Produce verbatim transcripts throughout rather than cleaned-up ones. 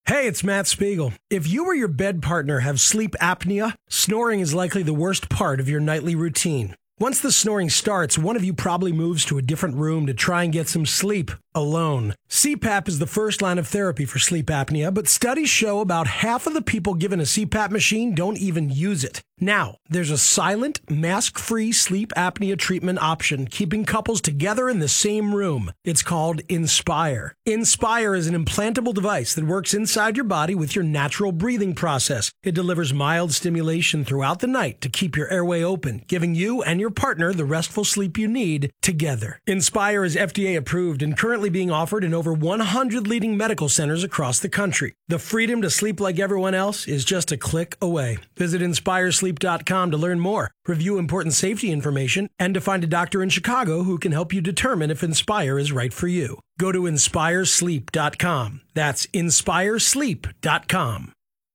Hey, it's Matt Spiegel. If you or your bed partner have sleep apnea, snoring is likely the worst part of your nightly routine. Once the snoring starts, one of you probably moves to a different room to try and get some sleep alone. C PAP is the first line of therapy for sleep apnea, but studies show about half of the people given a C PAP machine don't even use it. Now, there's a silent, mask-free sleep apnea treatment option, keeping couples together in the same room. It's called Inspire. Inspire is an implantable device that works inside your body with your natural breathing process. It delivers mild stimulation throughout the night to keep your airway open, giving you and your partner the restful sleep you need together. Inspire is F D A approved and currently being offered in over one hundred leading medical centers across the country. The freedom to sleep like everyone else is just a click away. Visit inspire sleep dot com to learn more, review important safety information, and to find a doctor in Chicago who can help you determine if Inspire is right for you. Go to inspire sleep dot com. That's inspire sleep dot com.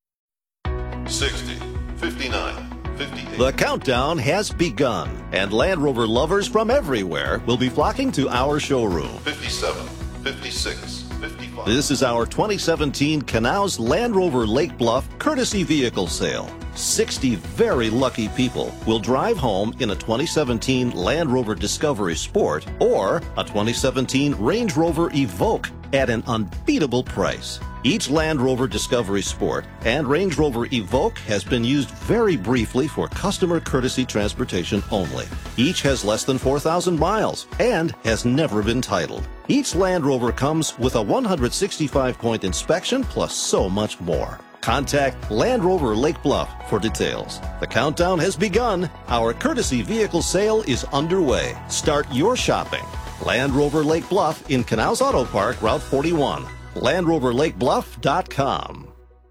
sixty, fifty-nine, fifty-eight. The countdown has begun, and Land Rover lovers from everywhere will be flocking to our showroom. fifty-seven, fifty-six, fifty-five. This is our twenty seventeen Canals Land Rover Lake Bluff Courtesy Vehicle Sale. sixty very lucky people will drive home in a twenty seventeen Land Rover Discovery Sport or a twenty seventeen Range Rover Evoque at an unbeatable price. Each Land Rover Discovery Sport and Range Rover Evoque has been used very briefly for customer courtesy transportation only. Each has less than four thousand miles and has never been titled. Each Land Rover comes with a one hundred sixty-five point inspection plus so much more. Contact Land Rover Lake Bluff for details. The countdown has begun. Our courtesy vehicle sale is underway. Start your shopping. Land Rover Lake Bluff in Canals Auto Park, Route forty-one. land rover lake bluff dot com.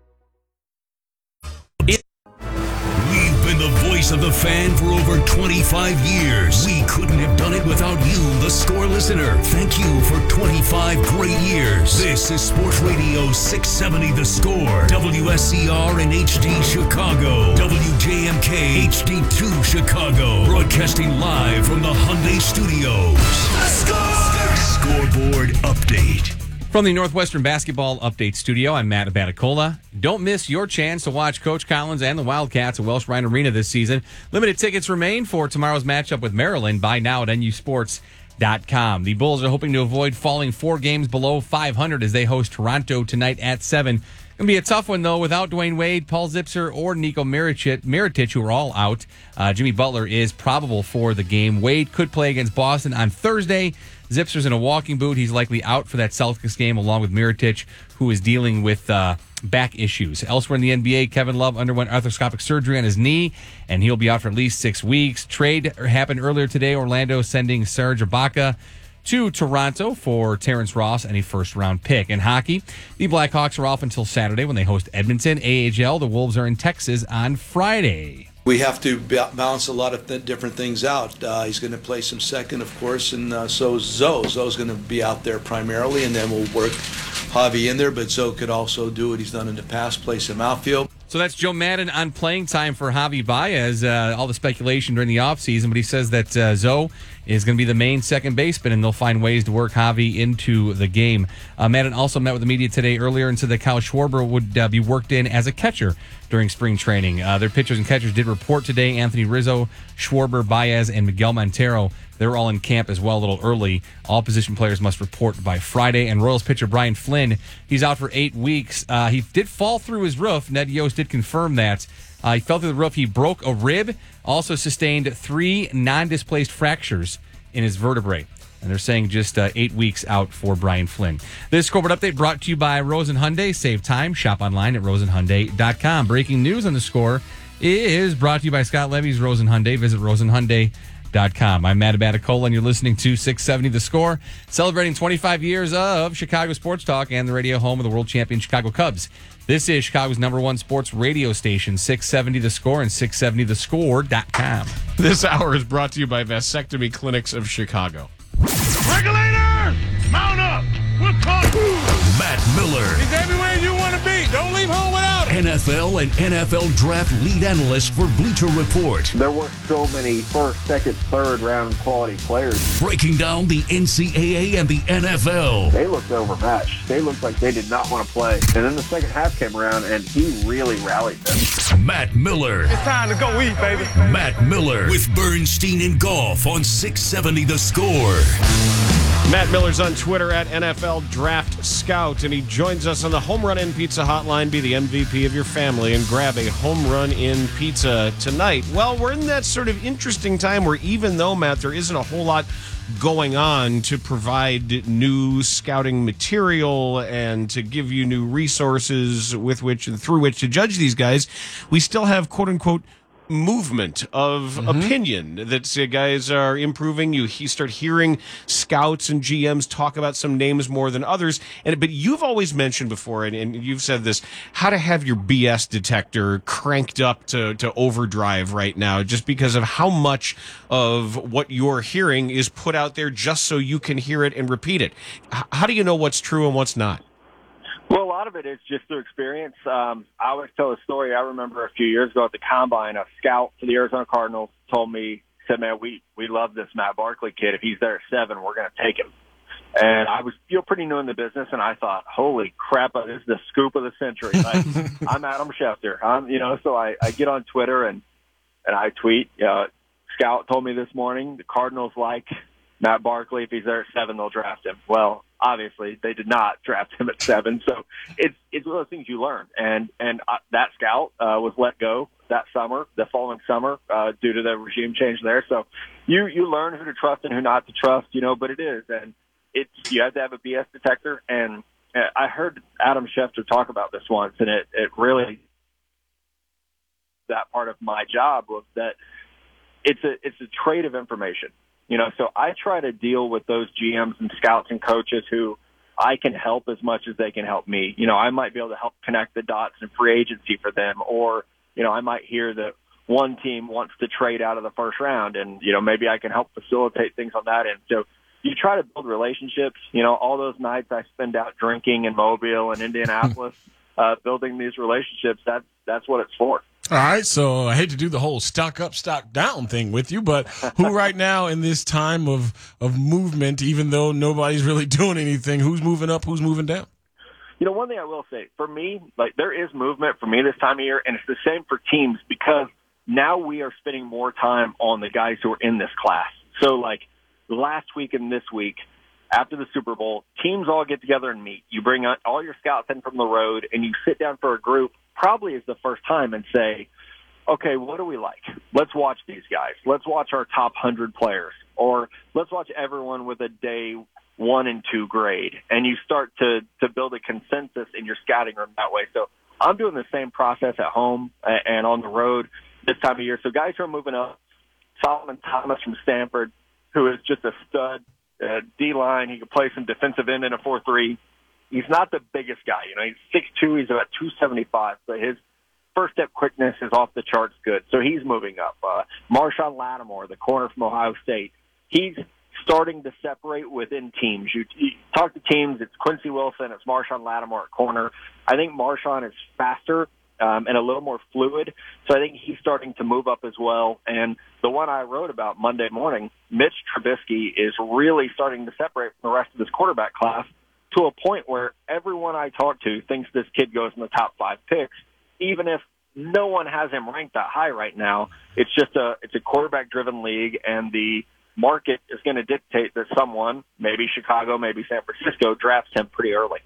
We've been the voice of the fan for over twenty-five years. We couldn't have done it without you, the Score listener. Thank you for twenty-five great years. This is Sports Radio six seventy The Score, W S C R and H D Chicago, W J M K H D two Chicago, broadcasting live from the Hyundai Studios. The Score! Scoreboard update. From the Northwestern Basketball Update Studio, I'm Matt Abaticola. Don't miss your chance to watch Coach Collins and the Wildcats at Welsh Ryan Arena this season. Limited tickets remain for tomorrow's matchup with Maryland. Buy now at N U sports dot com. The Bulls are hoping to avoid falling four games below five hundred as they host Toronto tonight at seven. Going to be a tough one, though, without Dwayne Wade, Paul Zipser, or Nico Mirotic, Mirotic who are all out. Uh, Jimmy Butler is probable for the game. Wade could play against Boston on Thursday. Zipser's in a walking boot. He's likely out for that Celtics game, along with Mirotic, who is dealing with uh, back issues. Elsewhere in the N B A, Kevin Love underwent arthroscopic surgery on his knee, and he'll be out for at least six weeks. Trade happened earlier today. Orlando sending Serge Ibaka to Toronto for Terrence Ross and a first-round pick. In hockey, the Blackhawks are off until Saturday when they host Edmonton. A H L, the Wolves are in Texas on Friday. We have to balance a lot of th- different things out. Uh, he's going to play some second, of course, and uh, so is Zoe. Zoe's going to be out there primarily, and then we'll work Javi in there, but Zoe could also do what he's done in the past, play some outfield. So that's Joe Madden on playing time for Javi Baez. Uh, all the speculation during the offseason, but he says that uh, Zoe is going to be the main second baseman, and they'll find ways to work Javi into the game. Uh, Madden also met with the media today earlier and said that Kyle Schwarber would uh, be worked in as a catcher during spring training. Uh, their pitchers and catchers did report today. Anthony Rizzo, Schwarber, Baez, and Miguel Montero. They're all in camp as well a little early. All position players must report by Friday. And Royals pitcher Brian Flynn, he's out for eight weeks. Uh, he did fall through his roof. Ned Yost did confirm that. Uh, he fell through the roof. He broke a rib, also sustained three non-displaced fractures in his vertebrae. And they're saying just uh, eight weeks out for Brian Flynn. This scoreboard update brought to you by Rosen Hyundai. Save time. Shop online at rosen hyundai dot com. Breaking news on the score is brought to you by Scott Levy's Rosen Hyundai. Visit rosen hyundai dot com. I'm Matt Abaticola, and you're listening to six seventy The Score, celebrating twenty-five years of Chicago sports talk and the radio home of the world champion Chicago Cubs. This is Chicago's number one sports radio station, six seventy The Score and six seventy the score dot com. This hour is brought to you by Vasectomy Clinics of Chicago. Regulator! Mount up! We're caught! Matt Miller. He's everywhere you want to be. Don't leave home without him. N F L and N F L Draft lead analyst for Bleacher Report. There were so many first, second, third round quality players. Breaking down the N C double A and the N F L. They looked overmatched. They looked like they did not want to play. And then the second half came around, and he really rallied them. Matt Miller. It's time to go eat, baby. Matt Miller with Bernstein and Golf on six seventy The Score. Matt Miller's on Twitter at N F L Draft Scout, and he joins us on the Home Run In Pizza hotline. Be the M V P of your family and grab a Home Run In Pizza tonight. Well, we're in that sort of interesting time where even though, Matt, there isn't a whole lot going on to provide new scouting material and to give you new resources with which and through which to judge these guys, we still have quote-unquote movement of mm-hmm. opinion that uh, guys are improving. You he start hearing scouts and G Ms talk about some names more than others. And but you've always mentioned before, and, and you've said this, how to have your B S detector cranked up to, to overdrive right now, just because of how much of what you're hearing is put out there just so you can hear it and repeat it. H- how do you know what's true and what's not? Well, a lot of it is just through experience. Um, I always tell a story. I remember a few years ago at the Combine, a scout for the Arizona Cardinals told me, said, man, we, we love this Matt Barkley kid. If he's there at seven, we're going to take him. And I was you know, pretty new in the business, and I thought, holy crap, this is the scoop of the century. Like, I'm Adam Schefter. I'm, you know, so I, I get on Twitter, and, and I tweet, uh, scout told me this morning, the Cardinals like Matt Barkley. If he's there at seven, they'll draft him. Well, obviously, they did not draft him at seven, so it's it's one of those things you learn. And and uh, that scout uh, was let go that summer, the following summer, uh, due to the regime change there. So you you learn who to trust and who not to trust, you know. But it is, and it's you have to have a B S detector. And uh, I heard Adam Schefter talk about this once, and it it really that part of my job was that it's a it's a trade of information. You know, so I try to deal with those G Ms and scouts and coaches who I can help as much as they can help me. You know, I might be able to help connect the dots in free agency for them, or, you know, I might hear that one team wants to trade out of the first round, and, you know, maybe I can help facilitate things on that end. So you try to build relationships. You know, all those nights I spend out drinking in Mobile and Indianapolis, uh, building these relationships, that's, that's what it's for. All right, so I hate to do the whole stock up, stock down thing with you, but who right now in this time of, of movement, even though nobody's really doing anything, who's moving up, who's moving down? You know, one thing I will say, for me, like there is movement for me this time of year, and it's the same for teams because now we are spending more time on the guys who are in this class. So, like, last week and this week, after the Super Bowl, teams all get together and meet. You bring all your scouts in from the road, and you sit down for a group, probably is the first time, and say, okay, what do we like? Let's watch these guys. Let's watch our top one hundred players. Or let's watch everyone with a day one and two grade. And you start to, to build a consensus in your scouting room that way. So I'm doing the same process at home and on the road this time of year. So guys who are moving up, Solomon Thomas from Stanford, who is just a stud, uh, D-line. He can play some defensive end in a four three. He's not the biggest guy. You know, he's six two. He's about two seventy-five, but his first step quickness is off the charts good. So he's moving up. Uh, Marshawn Lattimore, the corner from Ohio State, he's starting to separate within teams. You, you talk to teams, it's Quincy Wilson, it's Marshawn Lattimore at corner. I think Marshawn is faster um, and a little more fluid, so I think he's starting to move up as well. And the one I wrote about Monday morning, Mitch Trubisky, is really starting to separate from the rest of this quarterback class to a point where everyone I talk to thinks this kid goes in the top five picks, even if no one has him ranked that high right now. It's just a it's a quarterback-driven league, and the market is going to dictate that someone, maybe Chicago, maybe San Francisco, drafts him pretty early.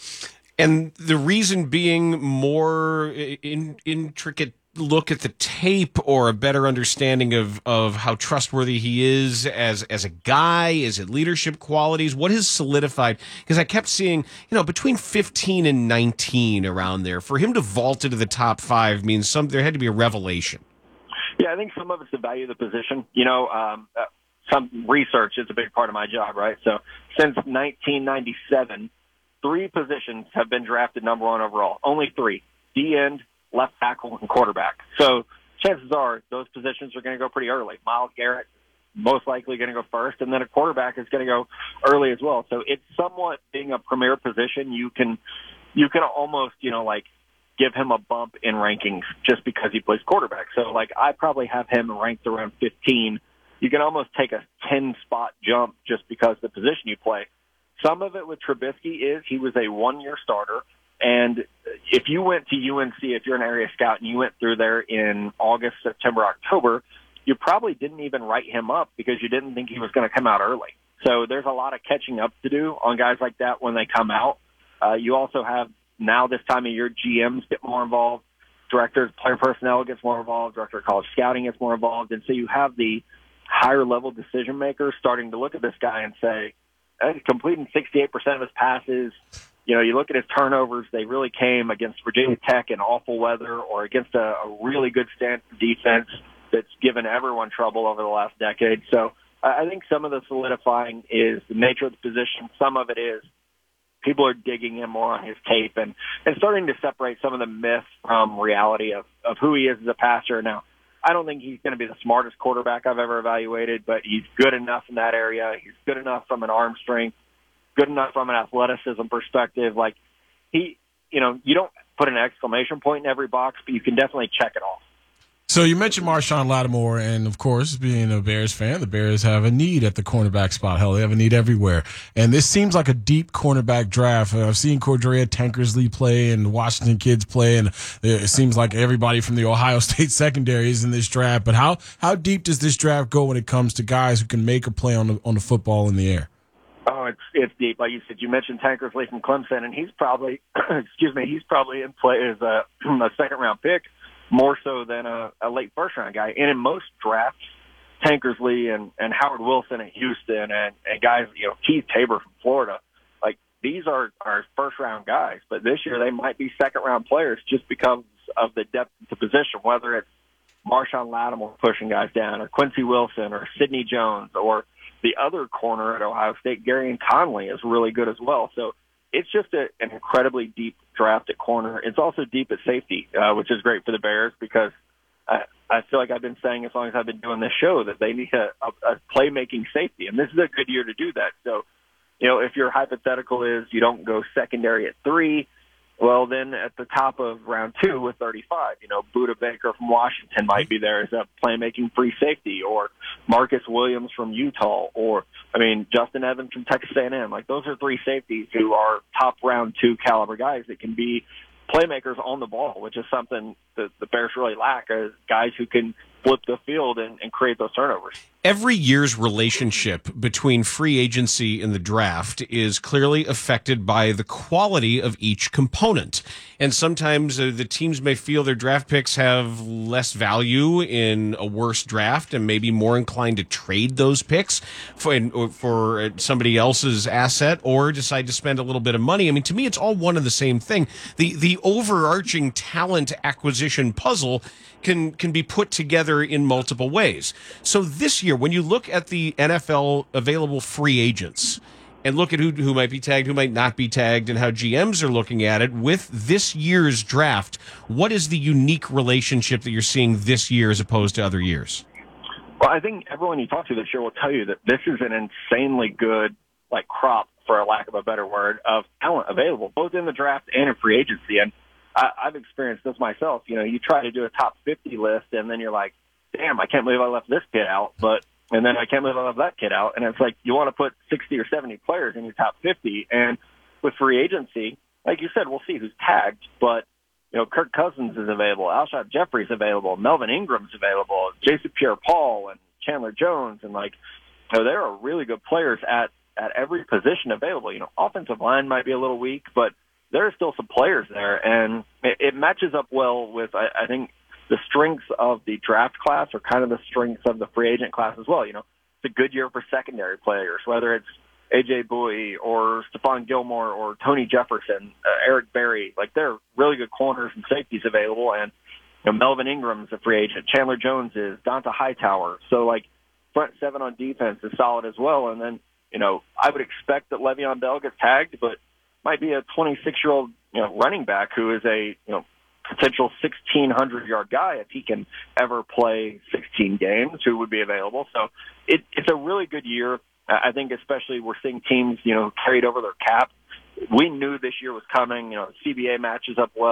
And the reason being more in, intricate look at the tape or a better understanding of, of how trustworthy he is as as a guy? Is it leadership qualities? What has solidified? Because I kept seeing, you know, between fifteen and nineteen around there. For him to vault into the top five means some there had to be a revelation. Yeah, I think some of it's the value of the position. You know, um, uh, some research is a big part of my job, right? So since nineteen ninety-seven, three positions have been drafted number one overall. Only three. D-end, left tackle, and quarterback. So chances are those positions are going to go pretty early. Myles Garrett, most likely going to go first, and then a quarterback is going to go early as well. So it's somewhat being a premier position. You can, you can almost, you know, like give him a bump in rankings just because he plays quarterback. So, like, I probably have him ranked around fifteen. You can almost take a ten-spot jump just because the position you play. Some of it with Trubisky is he was a one-year starter, and if you went to U N C, if you're an area scout and you went through there in August, September, October, you probably didn't even write him up because you didn't think he was going to come out early. So there's a lot of catching up to do on guys like that when they come out. Uh, you also have now this time of year, G Ms get more involved, directors, player personnel gets more involved, director of college scouting gets more involved, and so you have the higher level decision makers starting to look at this guy and say, hey, completing sixty-eight percent of his passes. You know, you look at his turnovers, they really came against Virginia Tech in awful weather or against a, a really good Stanford defense that's given everyone trouble over the last decade. So I think some of the solidifying is the nature of the position. Some of it is people are digging in more on his tape and, and starting to separate some of the myth from reality of, of who he is as a passer. Now, I don't think he's going to be the smartest quarterback I've ever evaluated, but he's good enough in that area. He's good enough from an arm strength, good enough from an athleticism perspective. Like, he, you know, you don't put an exclamation point in every box, but you can definitely check it off. So you mentioned Marshawn Lattimore, and of course, being a Bears fan, the Bears have a need at the cornerback spot. Hell, they have a need everywhere. And this seems like a deep cornerback draft. Uh, I've seen Cordrea Tankersley play and Washington kids play, and it seems like everybody from the Ohio State secondary is in this draft. But how how deep does this draft go when it comes to guys who can make a play on the on the football in the air? Oh, it's it's deep. Like you said, you mentioned Tankersley from Clemson, and he's probably, excuse me, he's probably in play as a, a second round pick, more so than a, a late first round guy. And in most drafts, Tankersley and, and Howard Wilson at Houston and, and guys, you know, Keith Tabor from Florida, like these are, are first round guys. But this year they might be second round players just because of the depth of the position, whether it's Marshawn Lattimore pushing guys down or Quincy Wilson or Sidney Jones or the other corner at Ohio State, Gary Conley, is really good as well. So it's just a, an incredibly deep draft at corner. It's also deep at safety, uh, which is great for the Bears because I, I feel like I've been saying as long as I've been doing this show that they need a, a, a playmaking safety, and this is a good year to do that. So, you know, if your hypothetical is you don't go secondary at three, well, then at the top of round two with thirty-five, you know, Buda Baker from Washington might be there as a playmaking free safety, or Marcus Williams from Utah, or, I mean, Justin Evans from Texas A and M. Like, those are three safeties who are top round two caliber guys that can be playmakers on the ball, which is something that the Bears really lack, is guys who can flip the field and, and create those turnovers. Every year's relationship between free agency and the draft is clearly affected by the quality of each component. And sometimes uh, the teams may feel their draft picks have less value in a worse draft and maybe more inclined to trade those picks for, for somebody else's asset or decide to spend a little bit of money. I mean, to me, it's all one and the same thing. The, the overarching talent acquisition puzzle can can be put together in multiple ways. So this year, when you look at the N F L available free agents and look at who who might be tagged, who might not be tagged, and how G Ms are looking at it with this year's draft, what is the unique relationship that you're seeing this year as opposed to other years? Well, I think everyone you talk to this year will tell you that this is an insanely good, like, crop, for a lack of a better word, of talent available, both in the draft and in free agency. And I, I've experienced this myself. You know, you try to do a top fifty list, and then you're like, damn, I can't believe I left this kid out. But and then I can't believe I left that kid out. And it's like you want to put sixty or seventy players in your top fifty. And with free agency, like you said, we'll see who's tagged. But, you know, Kirk Cousins is available. Alshon Jeffrey's available. Melvin Ingram's available. Jason Pierre-Paul and Chandler Jones. And, like, you know, there are really good players at, at every position available. You know, offensive line might be a little weak, but there are still some players there, and it, it matches up well with, I, I think, the strengths of the draft class are kind of the strengths of the free agent class as well. You know, it's a good year for secondary players, whether it's A J Bowie or Stephon Gilmore or Tony Jefferson, uh, Eric Berry. Like, there are really good corners and safeties available, and, you know, Melvin Ingram's a free agent. Chandler Jones is. Donta Hightower. So, like, front seven on defense is solid as well. And then, you know, I would expect that Le'Veon Bell gets tagged, but might be a twenty-six-year-old, you know, running back who is a, you know, potential sixteen hundred yard guy if he can ever play sixteen games, who would be available. So it, it's a really good year. I think especially we're seeing teams, you know, carried over their cap. We knew this year was coming. You know, C B A matches up well with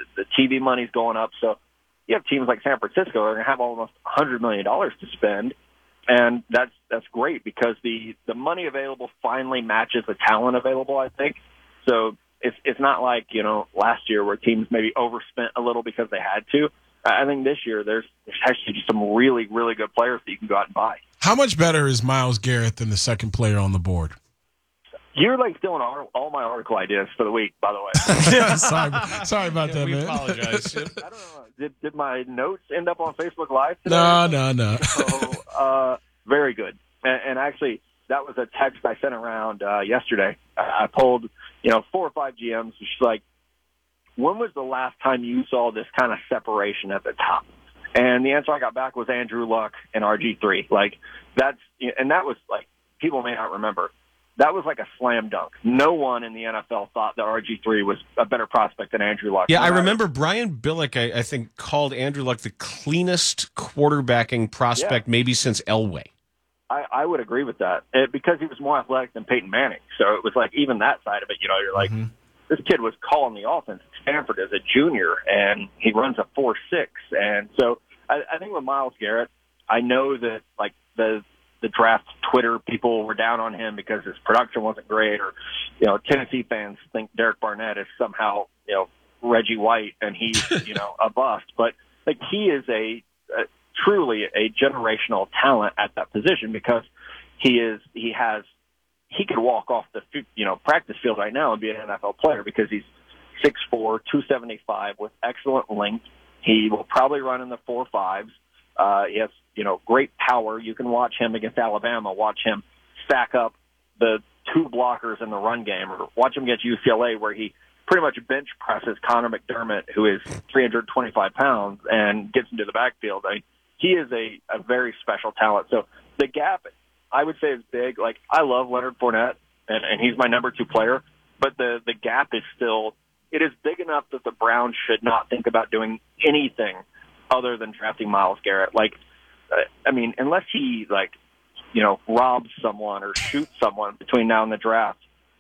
the T V money's going up. So you have teams like San Francisco that are going to have almost one hundred million dollars to spend. And that's that's great because the, the money available finally matches the talent available, I think. So it's it's not like, you know, last year where teams maybe overspent a little because they had to. I think this year there's, there's actually just some really, really good players that you can go out and buy. How much better is Myles Garrett than the second player on the board? You're like stealing all, all my article ideas for the week, by the way. yeah, sorry, sorry about yeah, that, we man. apologize. I don't know. Did, did my notes end up on Facebook Live today? No, no, no. So, uh, very good. And, and actually, that was a text I sent around uh, yesterday. I, I polled, you know, four or five G Ms. She's like, when was the last time you saw this kind of separation at the top? And the answer I got back was Andrew Luck and R G three. Like, that's, and that was like, people may not remember. That was like a slam dunk. No one in the N F L thought that R G three was a better prospect than Andrew Luck. Yeah, no I matter. remember Brian Billick, I, I think, called Andrew Luck the cleanest quarterbacking prospect Yeah. maybe since Elway. I, I would agree with that it, because he was more athletic than Peyton Manning. So it was like even that side of it, you know, you're like, mm-hmm. this kid was calling the offense at Stanford as a junior, and he runs a four six. And so I, I think with Myles Garrett, I know that like the the draft Twitter people were down on him because his production wasn't great, or you know, Tennessee fans think Derek Barnett is somehow you know Reggie White and he's you know a bust. But like he is a, a truly a generational talent at that position because he is he has he could walk off the you know practice field right now and be an N F L player because he's six four, two seventy-five with excellent length. He will probably run in the four fives. Uh, he has, you know, great power. You can watch him against Alabama, watch him stack up the two blockers in the run game, or watch him against U C L A where he pretty much bench presses Connor McDermott, who is three hundred twenty-five pounds, and gets into the backfield. I mean, he is a, a very special talent. So the gap, I would say, is big. Like, I love Leonard Fournette, and, and he's my number two player, but the, the gap is still, it is big enough that the Browns should not think about doing anything other than drafting Myles Garrett. Like, uh, I mean, unless he, like, you know, robs someone or shoots someone between now and the draft,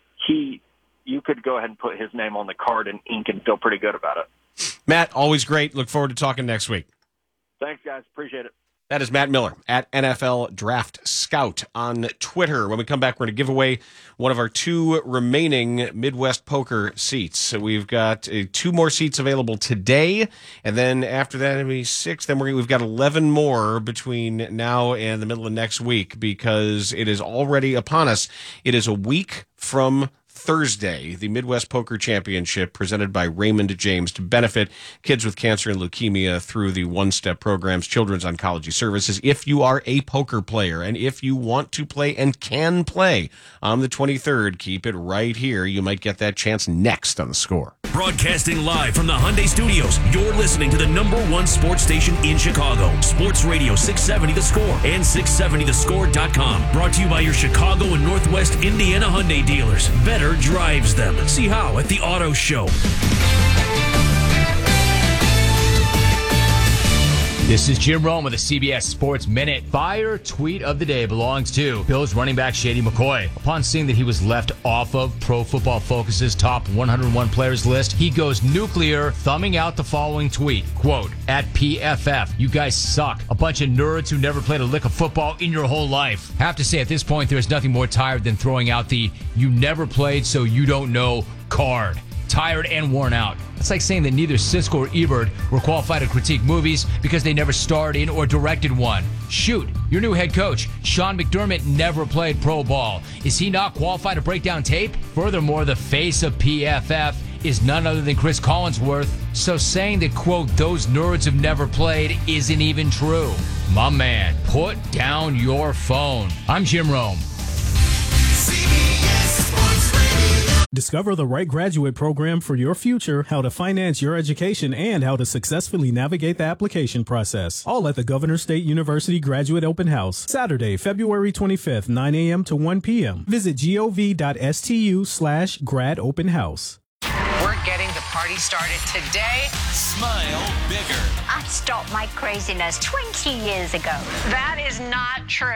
he, you could go ahead and put his name on the card in ink and feel pretty good about it. Matt, always great. Look forward to talking next week. Thanks, guys. Appreciate it. That is Matt Miller at N F L Draft Scout on Twitter. When we come back, we're going to give away one of our two remaining Midwest Poker seats. So we've got uh, two more seats available today, and then after that, it'll be six. Then we're, we've got eleven more between now and the middle of next week because it is already upon us. It is a week from Thursday, the Midwest Poker Championship presented by Raymond James to benefit kids with cancer and leukemia through the One Step Program's Children's Oncology Services. If you are a poker player and if you want to play and can play on the twenty-third, keep it right here. You might get that chance next on The Score. Broadcasting live from the Hyundai Studios, you're listening to the number one sports station in Chicago. Sports Radio six seventy The Score and six seventy the score dot com. Brought to you by your Chicago and Northwest Indiana Hyundai dealers. Better drives them. See how at the Auto Show. This is Jim Rome with the C B S Sports Minute. Fire tweet of the day belongs to Bills running back Shady McCoy. Upon seeing that he was left off of Pro Football Focus's top one hundred one players list, he goes nuclear, thumbing out the following tweet. Quote, at P F F, you guys suck. A bunch of nerds who never played a lick of football in your whole life. Have to say, at this point, there's nothing more tired than throwing out the you never played so you don't know card. Tired and worn out. It's like saying that neither Siskel or Ebert were qualified to critique movies because they never starred in or directed one. Shoot, your new head coach, Sean McDermott, never played pro ball. Is he not qualified to break down tape? Furthermore, the face of P F F is none other than Chris Collinsworth, so saying that, quote, those nerds have never played isn't even true. My man, put down your phone. I'm Jim Rome. Discover the right graduate program for your future, how to finance your education, and how to successfully navigate the application process. All at the Governor State University Graduate Open House. Saturday, February twenty-fifth, nine a.m. to one p.m. Visit gov.stu slash grad open house. We're getting the party started today. Smile bigger. I stopped my craziness twenty years ago. That is not true.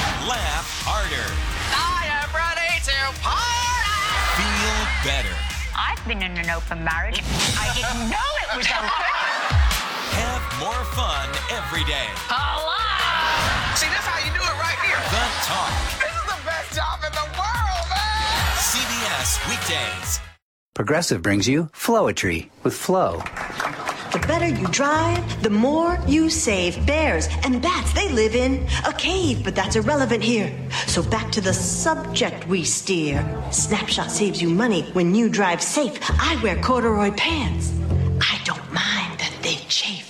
Laugh harder. I am ready to party. Feel better. I've been in an open marriage. I didn't know it was open. Have more fun every day. Hello! See, that's how you do it right here. The Talk. This is the best job in the world, man! C B S Weekdays. Progressive brings you Flowetry with Flow. The better you drive, the more you save. Bears and bats, they live in a cave, but that's irrelevant here. So back to the subject we steer. Snapshot saves you money when you drive safe. I wear corduroy pants. I don't mind that they chafe.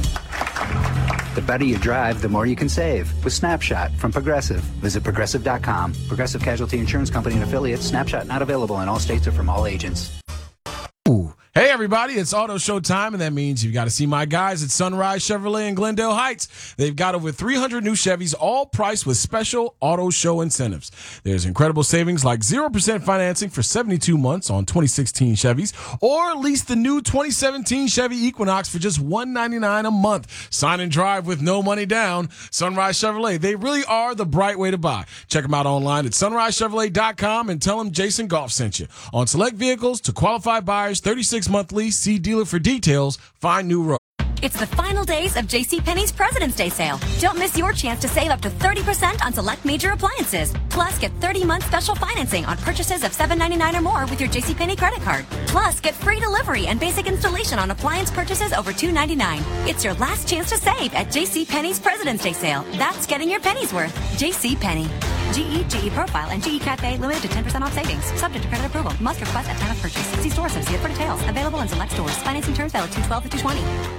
The better you drive, the more you can save with Snapshot from Progressive. Visit progressive dot com. Progressive Casualty Insurance Company and affiliates. Snapshot not available in all states or from all agents. Ooh. Hey, everybody, it's Auto Show time, and that means you've got to see my guys at Sunrise Chevrolet in Glendale Heights. They've got over three hundred new Chevys, all priced with special Auto Show incentives. There's incredible savings like zero percent financing for seventy-two months on twenty sixteen Chevys, or lease the new twenty seventeen Chevy Equinox for just one hundred ninety-nine dollars a month. Sign and drive with no money down. Sunrise Chevrolet, they really are the bright way to buy. Check them out online at sunrise chevrolet dot com and tell them Jason Goff sent you. On select vehicles to qualified buyers, thirty-six month lease. See dealer for details. Find new road. It's the final days of JCPenney's President's Day sale. Don't miss your chance to save up to thirty percent on select major appliances. Plus, get thirty month special financing on purchases of seven ninety-nine or more with your JCPenney credit card. Plus, get free delivery and basic installation on appliance purchases over two ninety-nine. It's your last chance to save at JCPenney's President's Day sale. That's getting your pennies worth. JCPenney. G E, G E Profile, and G E Cafe limited to ten percent off savings. Subject to credit approval. Must request at time of purchase. See store associate for details. Available in select stores. Financing terms valid two twelve to two twenty.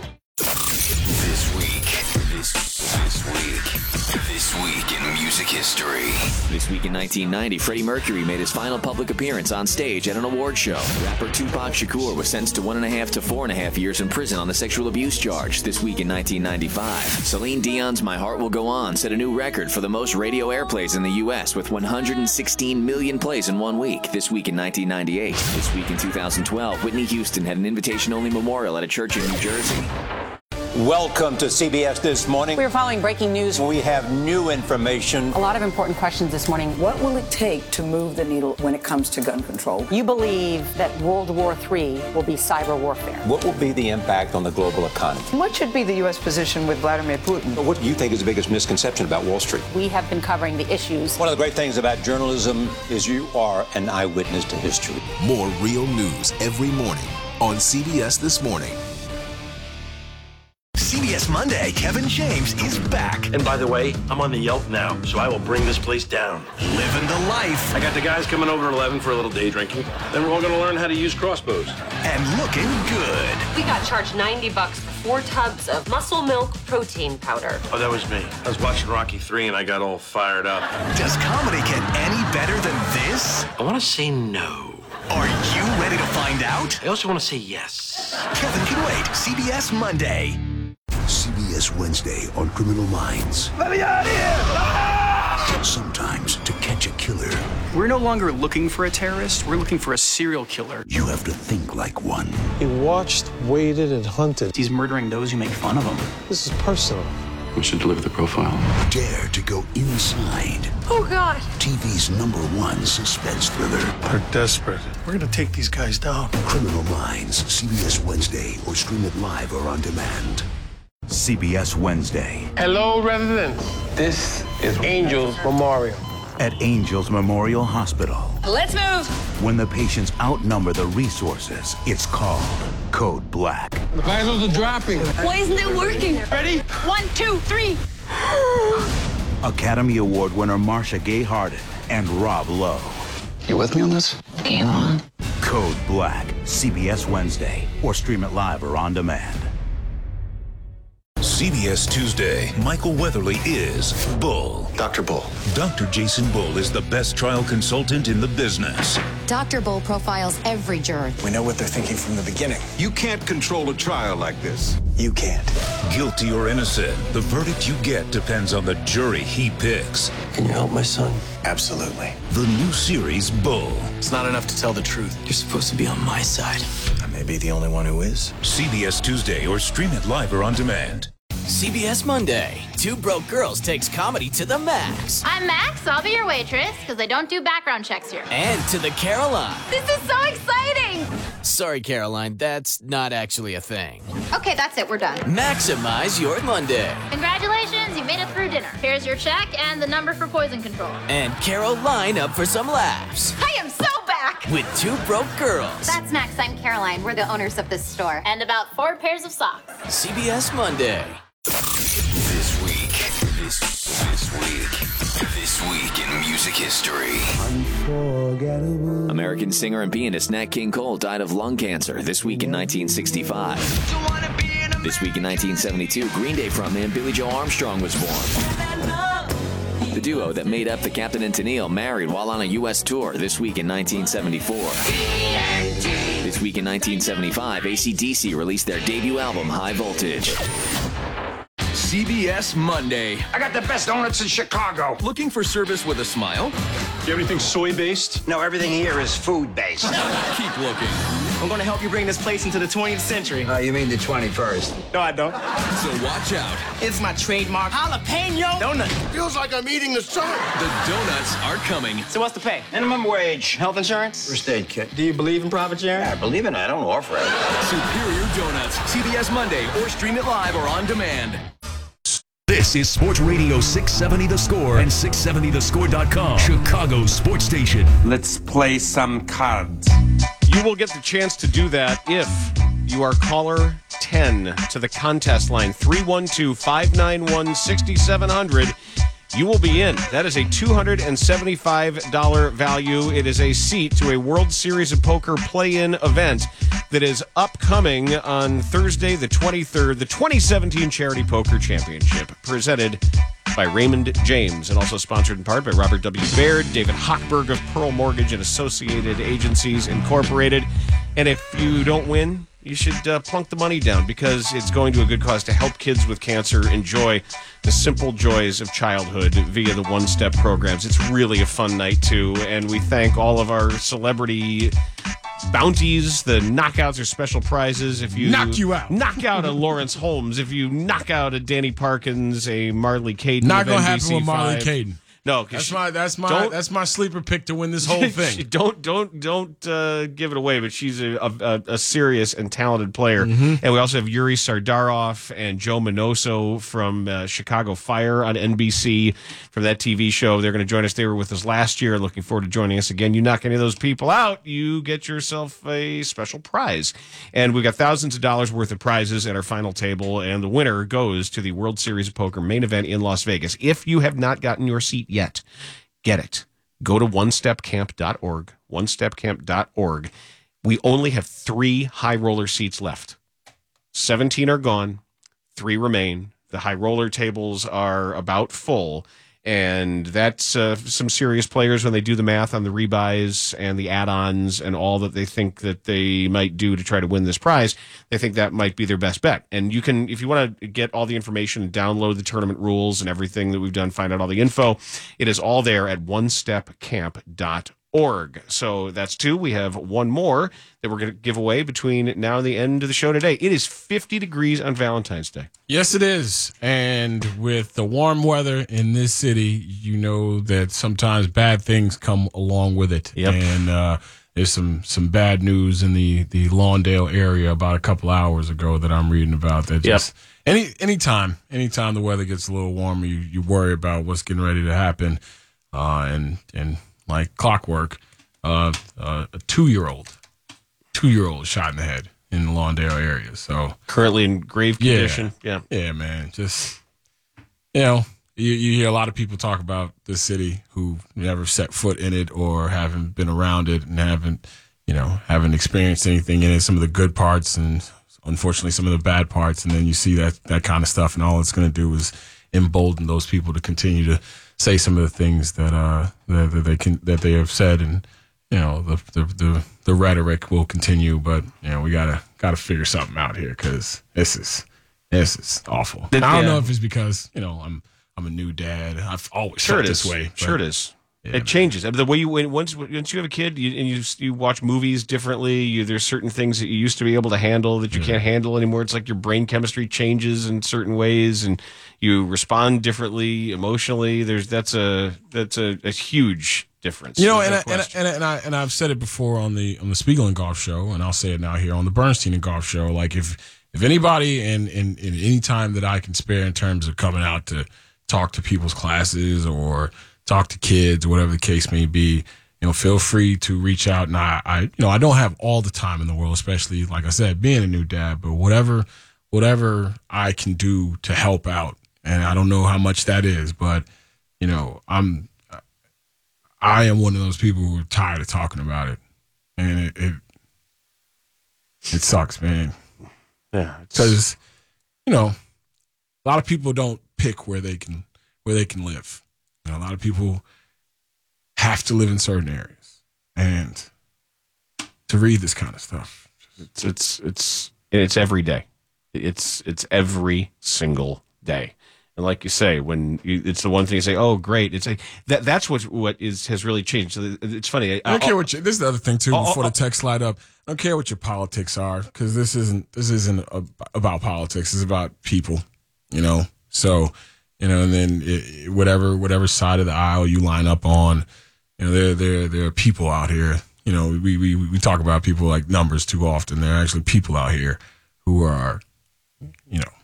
This week, this, this week, this week in music history. This week in nineteen ninety, Freddie Mercury made his final public appearance on stage at an award show. Rapper Tupac Shakur was sentenced to one and a half to four and a half years in prison on the sexual abuse charge. This week in nineteen ninety-five, Celine Dion's My Heart Will Go On set a new record for the most radio airplays in the U S with one hundred sixteen million plays in one week. This week in nineteen ninety-eight. This week in two thousand twelve, Whitney Houston had an invitation-only memorial at a church in New Jersey. Welcome to C B S This Morning. We're following breaking news. We have new information. A lot of important questions this morning. What will it take to move the needle when it comes to gun control? You believe that World War Three will be cyber warfare. What will be the impact on the global economy? What should be the U S position with Vladimir Putin? What do you think is the biggest misconception about Wall Street? We have been covering the issues. One of the great things about journalism is you are an eyewitness to history. More real news every morning on C B S This Morning. C B S Monday, Kevin James is back. And by the way, I'm on the Yelp now, so I will bring this place down. Living the life. I got the guys coming over at eleven for a little day drinking. Then we're all going to learn how to use crossbows. And looking good. We got charged ninety bucks for four tubs of muscle milk protein powder. Oh, that was me. I was watching Rocky three and I got all fired up. Does comedy get any better than this? I want to say no. Are you ready to find out? I also want to say yes. Kevin can wait. C B S Monday. C B S Wednesday on Criminal Minds. Let me out of here! Ah! Sometimes to catch a killer, we're no longer looking for a terrorist. We're looking for a serial killer. you have to think like one. He watched, waited, and hunted. He's murdering those who make fun of him. This is personal. We should deliver the profile. Dare to go inside Oh, God. T V's number one suspense thriller. They're desperate. We're gonna take these guys down. Criminal Minds, C B S Wednesday, or stream it live or on demand. C B S Wednesday. Hello, residents. This is Angels Memorial. At Angels Memorial Hospital. Let's move. When the patients outnumber the resources, it's called Code Black. The vitals are dropping. Why isn't it working? Ready? One, two, three. Academy Award winner Marcia Gay Harden and Rob Lowe. You with me on this? Game on. Code Black, C B S Wednesday, or stream it live or on demand. C B S Tuesday, Michael Weatherly is Bull. Doctor Bull. Doctor Jason Bull is the best trial consultant in the business. Doctor Bull profiles every juror. We know what they're thinking from the beginning. You can't control a trial like this. You can't. Guilty or innocent, the verdict you get depends on the jury he picks. Can you help my son? Absolutely. The new series, Bull. It's not enough to tell the truth. You're supposed to be on my side. I may be the only one who is. C B S Tuesday, or stream it live or on demand. C B S Monday. Two Broke Girls takes comedy to the max. I'm Max. I'll be your waitress because I don't do background checks here. And to the Caroline. This is so exciting. Sorry, Caroline, that's not actually a thing. Okay, that's it. We're done. Maximize your Monday. Congratulations, you made it through dinner. Here's your check and the number for poison control. And Caroline up for some laughs. I am so back! With two broke girls. That's Max. I'm Caroline. We're the owners of this store. And about four pairs of socks. C B S Monday. This week, this, this week, this week in music history. Unforgettable. American singer and pianist Nat King Cole died of lung cancer this week in nineteen sixty-five. This week in nineteen seventy-two, Green Day frontman Billy Joe Armstrong was born. The duo that made up the Captain and Tennille married while on a U S tour this week in nineteen seventy-four. This week in nineteen seventy-five, A C D C released their debut album, High Voltage. C B S Monday. I got the best donuts in Chicago. Looking for service with a smile? Do you have anything soy-based? No, everything here is food-based. Keep looking. I'm going to help you bring this place into the twentieth century. Oh, you mean the twenty-first? No, I don't. So watch out. It's my trademark jalapeno donut. Feels like I'm eating the sun. The donuts are coming. So what's the pay? Minimum wage. Health insurance? First aid kit. Do you believe in profit sharing? Yeah, I believe in it. I don't offer it. Superior Donuts. C B S Monday or stream it live or on demand. This is Sports Radio six seventy The Score and six seventy the score dot com, Chicago's sports station. Let's play some cards. You will get the chance to do that if you are caller ten to the contest line, three one two, five nine one, six seven zero zero. You will be in. That is a two hundred seventy-five dollars value. It is a seat to a World Series of Poker play-in event that is upcoming on Thursday, the twenty-third, the twenty seventeen Charity Poker Championship, presented by Raymond James, and also sponsored in part by Robert W. Baird, David Hochberg of Pearl Mortgage and Associated Agencies Incorporated. And if you don't win, you should uh, plunk the money down, because it's going to a good cause to help kids with cancer enjoy the simple joys of childhood via the one-step programs. It's really a fun night, too, and we thank all of our celebrity bounties. The knockouts are special prizes. If you knock you out, knock out a Lawrence Holmes, if you knock out a Danny Parkins, a Marley Caden, not gonna happen with Marley Caden. No, that's my that's my that's my sleeper pick to win this whole thing. don't don't don't uh, give it away, but she's a, a, a serious and talented player. Mm-hmm. And we also have Yuri Sardarov and Joe Minoso from uh, Chicago Fire on N B C from that T V show. They're going to join us. They were with us last year. Looking forward to joining us again. You knock any of those people out, you get yourself a special prize. And we've got thousands of dollars worth of prizes at our final table, and the winner goes to the World Series of Poker main event in Las Vegas. If you have not gotten your seat yet, get it. Go to one step camp dot org, one step camp dot org. We only have three high roller seats left. seventeen are gone, three remain. The high roller tables are about full, and that's uh, some serious players when they do the math on the rebuys and the add-ons and all that they think that they might do to try to win this prize. They think that might be their best bet. And you can, if you want to get all the information and download the tournament rules and everything that we've done, find out all the info, it is all there at one step camp dot org. So that's two. We have one more that we're going to give away between now and the end of the show today. It is fifty degrees on Valentine's Day. Yes, it is. And with the warm weather in this city, you know that sometimes bad things come along with it. Yep. And uh, there's some some bad news in the, the Lawndale area about a couple hours ago that I'm reading about. That just yep. any anytime anytime the weather gets a little warmer, you, you worry about what's getting ready to happen. Uh, and and like clockwork, uh, uh, a two-year-old, two-year-old shot in the head in the Lawndale area. So currently in grave condition. Yeah, yeah, yeah man. Just you know, you, you hear a lot of people talk about this city who never set foot in it or haven't been around it and haven't, you know, haven't experienced anything in it. Some of the good parts and unfortunately some of the bad parts, and then you see that that kind of stuff, and all it's going to do is embolden those people to continue to say some of the things that uh that, that they can that they have said, and you know the, the the the rhetoric will continue, but you know we gotta gotta figure something out here, because this is this is awful. Did, I don't yeah. know if it's because you know I'm I'm a new dad. I've always sure felt it this is. way. Sure it is. Yeah, it man. changes. I mean, the way you once once you have a kid, you, and you you watch movies differently. You, there's certain things that you used to be able to handle that you yeah. can't handle anymore. It's like your brain chemistry changes in certain ways, and you respond differently emotionally. There's that's a that's a, a huge difference. You know, There's and no I, and, I, question. and, I, and I and I've said it before on the on the Spiegel and Golf Show, and I'll say it now here on the Bernstein and Golf Show. Like if if anybody in, in in any time that I can spare in terms of coming out to talk to people's classes or talk to kids or whatever the case may be, you know, feel free to reach out. And I, I you know, I don't have all the time in the world, especially like I said, being a new dad, but whatever whatever I can do to help out, and I don't know how much that is, but you know, I'm. I am one of those people who are tired of talking about it, and it it, it sucks, man. Yeah, because you know, a lot of people don't pick where they can where they can live. You know, a lot of people have to live in certain areas, and to read this kind of stuff, it's it's it's it's every day. It's it's every single day. And like you say, when you, it's the one thing you say, "Oh, great!" It's like that. That's what what is has really changed. So it's funny. I don't care what you, this is the other thing too. Oh, Before oh, the text slide up, I don't care what your politics are, because this isn't this isn't a, about politics. It's about people, you know. So, you know, and then it, whatever whatever side of the aisle you line up on, you know, there there there are people out here. You know, we we we talk about people like numbers too often. There are actually people out here who are, you know,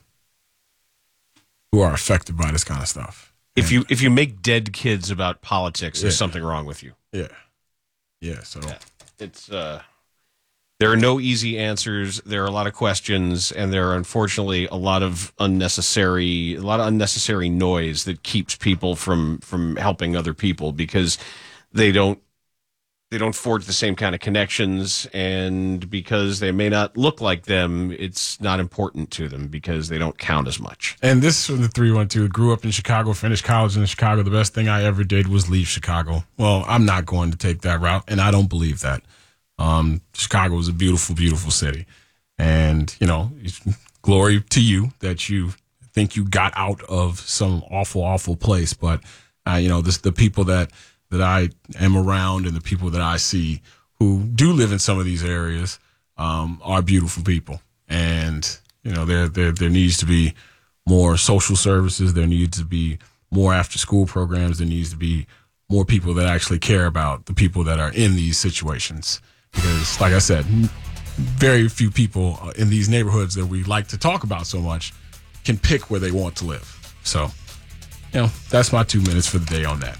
who are affected by this kind of stuff. If And, you if you make dead kids about politics, there's Yeah. something wrong with you. yeah, yeah. So Yeah. It's uh, there are no easy answers. There are a lot of questions, and there are unfortunately a lot of unnecessary, a lot of unnecessary noise that keeps people from from helping other people because they don't they don't forge the same kind of connections, and because they may not look like them, it's not important to them because they don't count as much. And this is from the three one two. Grew up in Chicago, finished college in Chicago. The best thing I ever did was leave Chicago. Well, I'm not going to take that route, and I don't believe that. Um, Chicago is a beautiful, beautiful city. And, you know, it's glory to you that you think you got out of some awful, awful place. But, uh, you know, this, the people that, that I am around and the people that I see who do live in some of these areas um, are beautiful people. And, you know, there, there, there needs to be more social services. There needs to be more after school programs. There needs to be more people that actually care about the people that are in these situations. Because, like I said, very few people in these neighborhoods that we like to talk about so much can pick where they want to live. So, you know, that's my two minutes for the day on that.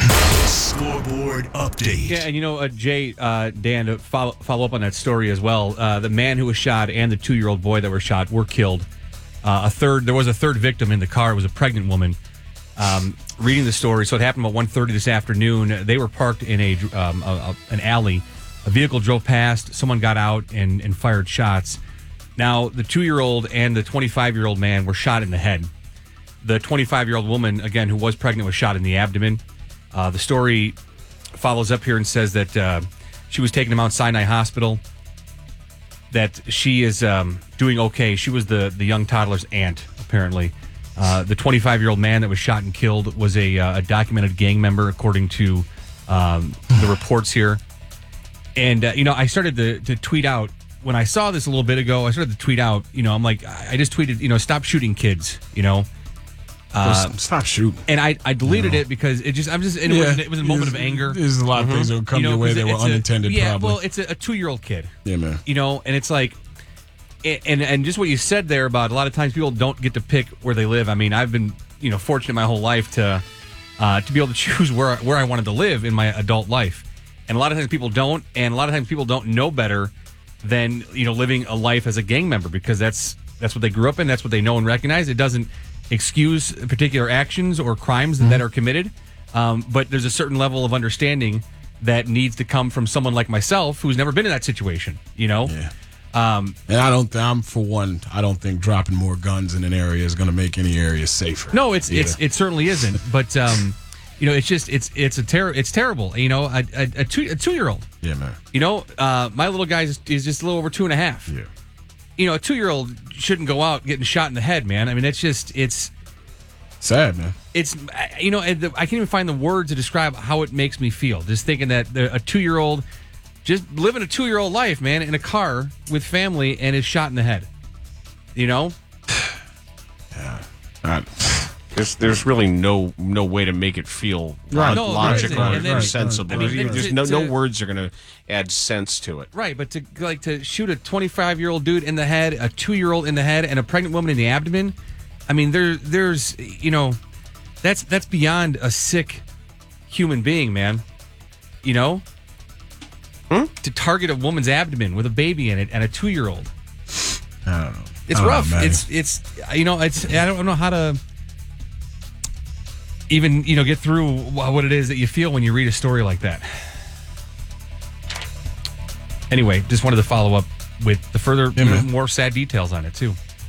Scoreboard update. Yeah, and you know, uh, Jay, uh, Dan, to follow, follow up on that story as well, uh, the man who was shot and the two-year-old boy that were shot were killed. Uh, a third, there was a third victim in the car. It was a pregnant woman. Um, reading the story, so it happened about one thirty this afternoon. They were parked in a, um, a, a an alley. A vehicle drove past. Someone got out and, and fired shots. Now, the two-year-old and the twenty-five-year-old man were shot in the head. The twenty-five-year-old woman, again, who was pregnant, was shot in the abdomen. Uh, the story follows up here and says that uh, she was taken to Mount Sinai Hospital, that she is um, doing okay. She was the, the young toddler's aunt, apparently. Uh, the twenty-five-year-old man that was shot and killed was a, uh, a documented gang member, according to um, the reports here. And, uh, you know, I started to, to tweet out, when I saw this a little bit ago, I started to tweet out, you know, I'm like, I just tweeted, you know, stop shooting kids, you know. Uh, Stop shooting. And I, I deleted No. it because it just, I'm just, and it, Yeah. was, it was a moment of anger. There's a lot of things that would come your way 'cause that were it's a- unintended, Yeah, probably. well, it's a, a two-year-old kid. Yeah, man. You know, and it's like, and and just what you said there about a lot of times people don't get to pick where they live. I mean, I've been, you know, fortunate my whole life to uh, to be able to choose where where I wanted to live in my adult life. And a lot of times people don't, and a lot of times people don't know better than, you know, living a life as a gang member, because that's that's what they grew up in, that's what they know and recognize. It doesn't excuse particular actions or crimes Mm-hmm. that are committed, um, but there's a certain level of understanding that needs to come from someone like myself who's never been in that situation, you know? Yeah. Um, and I don't. I'm for one. I don't think dropping more guns in an area is going to make any area safer. No, it's either. it's it certainly isn't. But um, you know, it's just it's it's a ter- it's terrible. You know, a, a, a two a two year old. Yeah, man. You know, uh, my little guy is, is just a little over two and a half. Yeah. You know, a two year old shouldn't go out getting shot in the head, man. I mean, it's just it's sad, man. It's you know, I can't even find the words to describe how it makes me feel. Just thinking that a two year old. Just living a two-year-old life, man, in a car with family and is shot in the head. You know? Yeah. I, There's there's really no no way to make it feel Right. log- No, logical right. or And then- sensible. I mean, there's to- no no to- words are going to add sense to it. Right, but to like to shoot a twenty-five year old dude in the head, a two year old in the head, and a pregnant woman in the abdomen, I mean, there there's you know, that's that's beyond a sick human being, man. You know, hmm? to target a woman's abdomen with a baby in it and a two year old. I don't know. It's I don't rough. know, man. it's it's you know it's I don't know how to even you know get through what it is that you feel when you read a story like that. Anyway, just wanted to follow up with the further Yeah, more sad details on it too.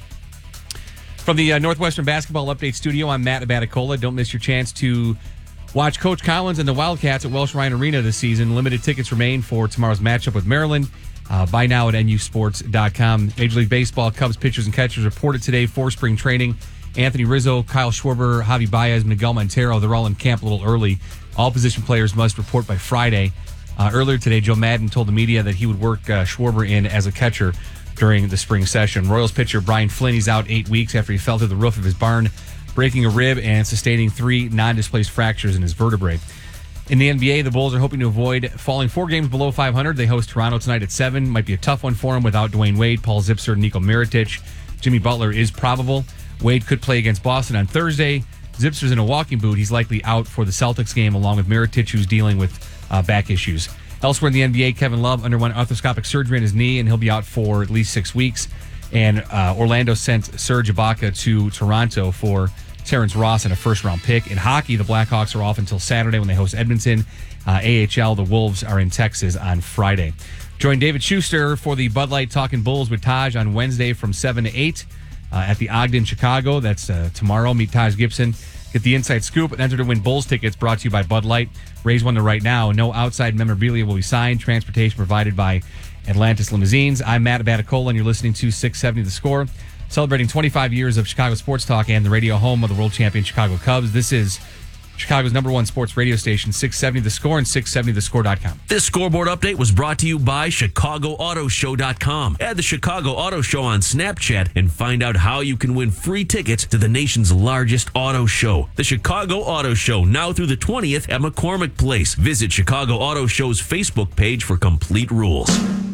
From the uh, Northwestern Basketball Update Studio, I'm Matt Abaticola. Don't miss your chance to watch Coach Collins and the Wildcats at Welsh Ryan Arena this season. Limited tickets remain for tomorrow's matchup with Maryland. Uh, buy now at N U sports dot com. Major League Baseball Cubs pitchers and catchers reported today for spring training. Anthony Rizzo, Kyle Schwarber, Javi Baez, Miguel Montero, they're all in camp a little early. All position players must report by Friday. Uh, earlier today, Joe Madden told the media that he would work uh, Schwarber in as a catcher during the spring session. Royals pitcher Brian Flynn, he's out eight weeks after he fell through the roof of his barn, breaking a rib and sustaining three non-displaced fractures in his vertebrae. In the N B A, the Bulls are hoping to avoid falling four games below five hundred. They host Toronto tonight at seven. Might be a tough one for them without Dwayne Wade, Paul Zipser, and Niko Mirotic. Jimmy Butler is probable. Wade could play against Boston on Thursday. Zipser's in a walking boot. He's likely out for the Celtics game, along with Mirotic, who's dealing with uh, back issues. Elsewhere in the N B A, Kevin Love underwent arthroscopic surgery on his knee, and he'll be out for at least six weeks. And uh, Orlando sent Serge Ibaka to Toronto for Terrence Ross and a first-round pick. In hockey, the Blackhawks are off until Saturday when they host Edmonton. Uh, A H L, the Wolves are in Texas on Friday. Join David Schuster for the Bud Light Talking Bulls with Taj on Wednesday from seven to eight uh, at the Ogden, Chicago. That's uh, tomorrow. Meet Taj Gibson. Get the inside scoop and enter to win Bulls tickets brought to you by Bud Light. Raise one to right now. No outside memorabilia will be signed. Transportation provided by Atlantis Limousines. I'm Matt Abaticola, and you're listening to six seventy The Score. Celebrating twenty-five years of Chicago sports talk and the radio home of the world champion Chicago Cubs. This is Chicago's number one sports radio station, six seventy The Score and six seventy the score dot com. This scoreboard update was brought to you by Chicago Auto Show dot com. Add the Chicago Auto Show on Snapchat and find out how you can win free tickets to the nation's largest auto show. The Chicago Auto Show, now through the twentieth at McCormick Place. Visit Chicago Auto Show's Facebook page for complete rules.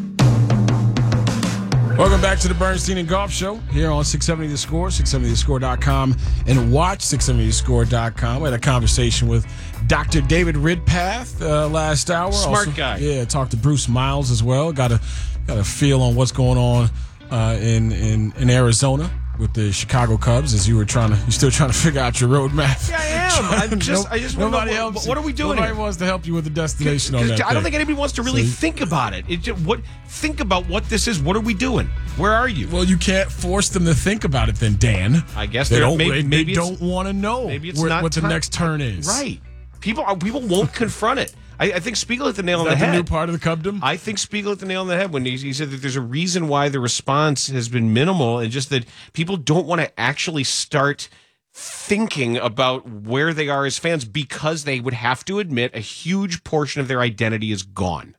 Welcome back to the Bernstein and Golf Show here on six seventy The Score, six seventy the score dot com, and watch six seventy the score dot com. We had a conversation with Doctor David Ridpath uh, last hour. Smart also, guy. Yeah, talked to Bruce Miles as well. Got a got a feel on what's going on uh, in, in in Arizona with the Chicago Cubs as you were trying to, you're still trying to figure out your roadmap. Yeah, I am. I'm just, I just want to nobody know, helps. what, what are we doing Nobody here? wants to help you with the destination on that. I don't thing. think anybody wants to really See? think about it. It just, what think about what this is. What are we doing? Where are you? Well, you can't force them to think about it then, Dan. I guess they they're- don't, maybe- they, maybe they it's- don't want to know maybe it's where- not what the time. next turn is. Right. People are, people won't confront it. I, I think Spiegel hit the nail Is on that the the head. new part of the Cubdom? I think Spiegel hit the nail on the head when he, he said that there's a reason why the response has been minimal, and just that people don't want to actually start thinking about where they are as fans because they would have to admit a huge portion of their identity is gone.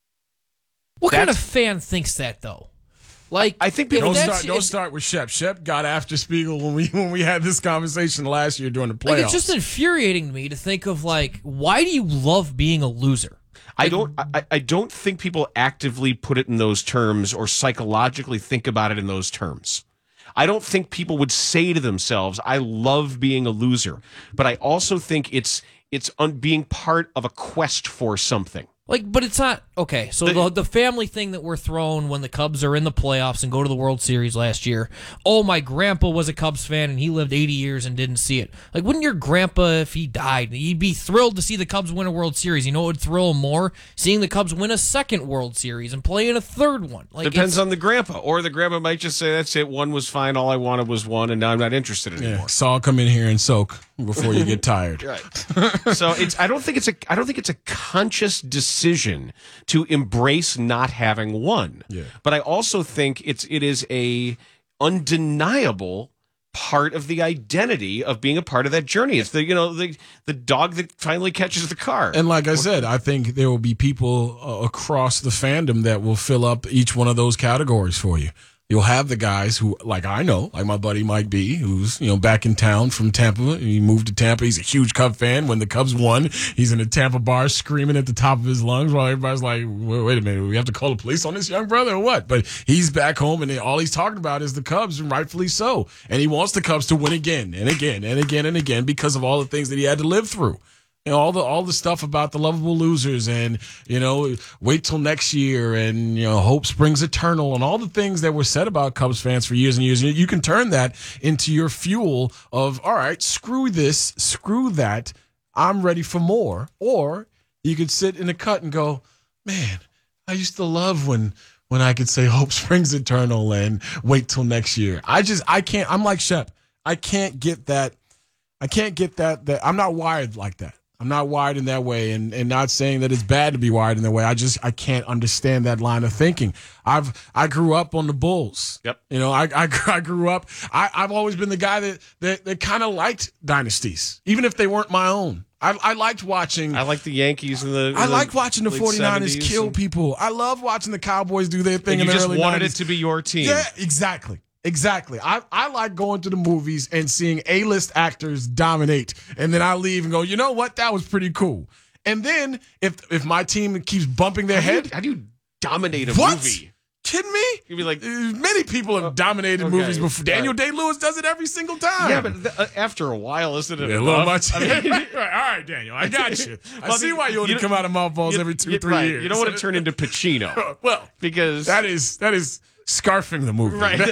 What kind of That's- fan thinks that, though? Like, I think if Don't that's- start, don't if- start with Shep. Shep got after Spiegel when we when we had this conversation last year during the playoffs. Like, it's just infuriating to me to think of, like, why do you love being a loser? I don't. I, I don't think people actively put it in those terms or psychologically think about it in those terms. I don't think people would say to themselves, "I love being a loser," but I also think it's it's un, being part of a quest for something. Like, but it's not okay. So the, the family thing that we're thrown when the Cubs are in the playoffs and go to the World Series last year. Oh, my grandpa was a Cubs fan and he lived eighty years and didn't see it. Like, wouldn't your grandpa, if he died, he'd be thrilled to see the Cubs win a World Series? You know what would thrill him more? Seeing the Cubs win a second World Series and play in a third one. Like, Depends it's- on the grandpa, or the grandpa might just say, "That's it. One was fine. All I wanted was one, and now I'm not interested anymore." Yeah, Saul, come in here and soak before you get tired. Right. So it's. I don't think it's a. I don't think it's a conscious decision to embrace not having one. Yeah. But I also think it's. It is a undeniable part of the identity of being a part of that journey. It's the you know the the dog that finally catches the car. And like I said, I think there will be people uh, across the fandom that will fill up each one of those categories for you. You'll have the guys who, like I know, like my buddy Mike B, who's, you know, back in town from Tampa. He moved to Tampa. He's a huge Cub fan. When the Cubs won, he's in a Tampa bar screaming at the top of his lungs while everybody's like, wait, wait a minute, we have to call the police on this young brother or what? But he's back home, and all he's talking about is the Cubs, and rightfully so. And he wants the Cubs to win again and again and again and again because of all the things that he had to live through. You know, all the all the stuff about the lovable losers and, you know, wait till next year and, you know, hope springs eternal and all the things that were said about Cubs fans for years and years. You can turn that into your fuel of, all right, screw this, screw that, I'm ready for more. Or you could sit in the cut and go, man, I used to love when when I could say hope springs eternal and wait till next year. I just, I can't, I'm like Shep. I can't get that. I can't get that, that I'm not wired like that. I'm not wired in that way, and, and not saying that it's bad to be wired in that way. I just I can't understand that line of thinking. I've I grew up on the Bulls. Yep. You know, I I, I grew up. I, I've always been the guy that that, that kind of liked dynasties, even if they weren't my own. I, I liked watching. I like the Yankees and the. I the like watching the forty-niners kill and, people. I love watching the Cowboys do their thing. And you in the just early wanted nineties. it to be your team. Yeah, exactly. Exactly. I, I like going to the movies and seeing A-list actors dominate. And then I leave and go, you know what? That was pretty cool. And then if if my team keeps bumping their how head. Do you, how do you dominate a what? movie? Kidding me? You'd be like, many people have uh, dominated okay, movies before. Daniel right. Day-Lewis does it every single time. Yeah, but th- uh, after a while, isn't it? Yeah, a little much. I mean, all right, Daniel, I got you. I well, see why you only you come out of mothballs every two, you, three right. years. You don't want to turn into Pacino. Well, because that is that is scarfing the movie. Right.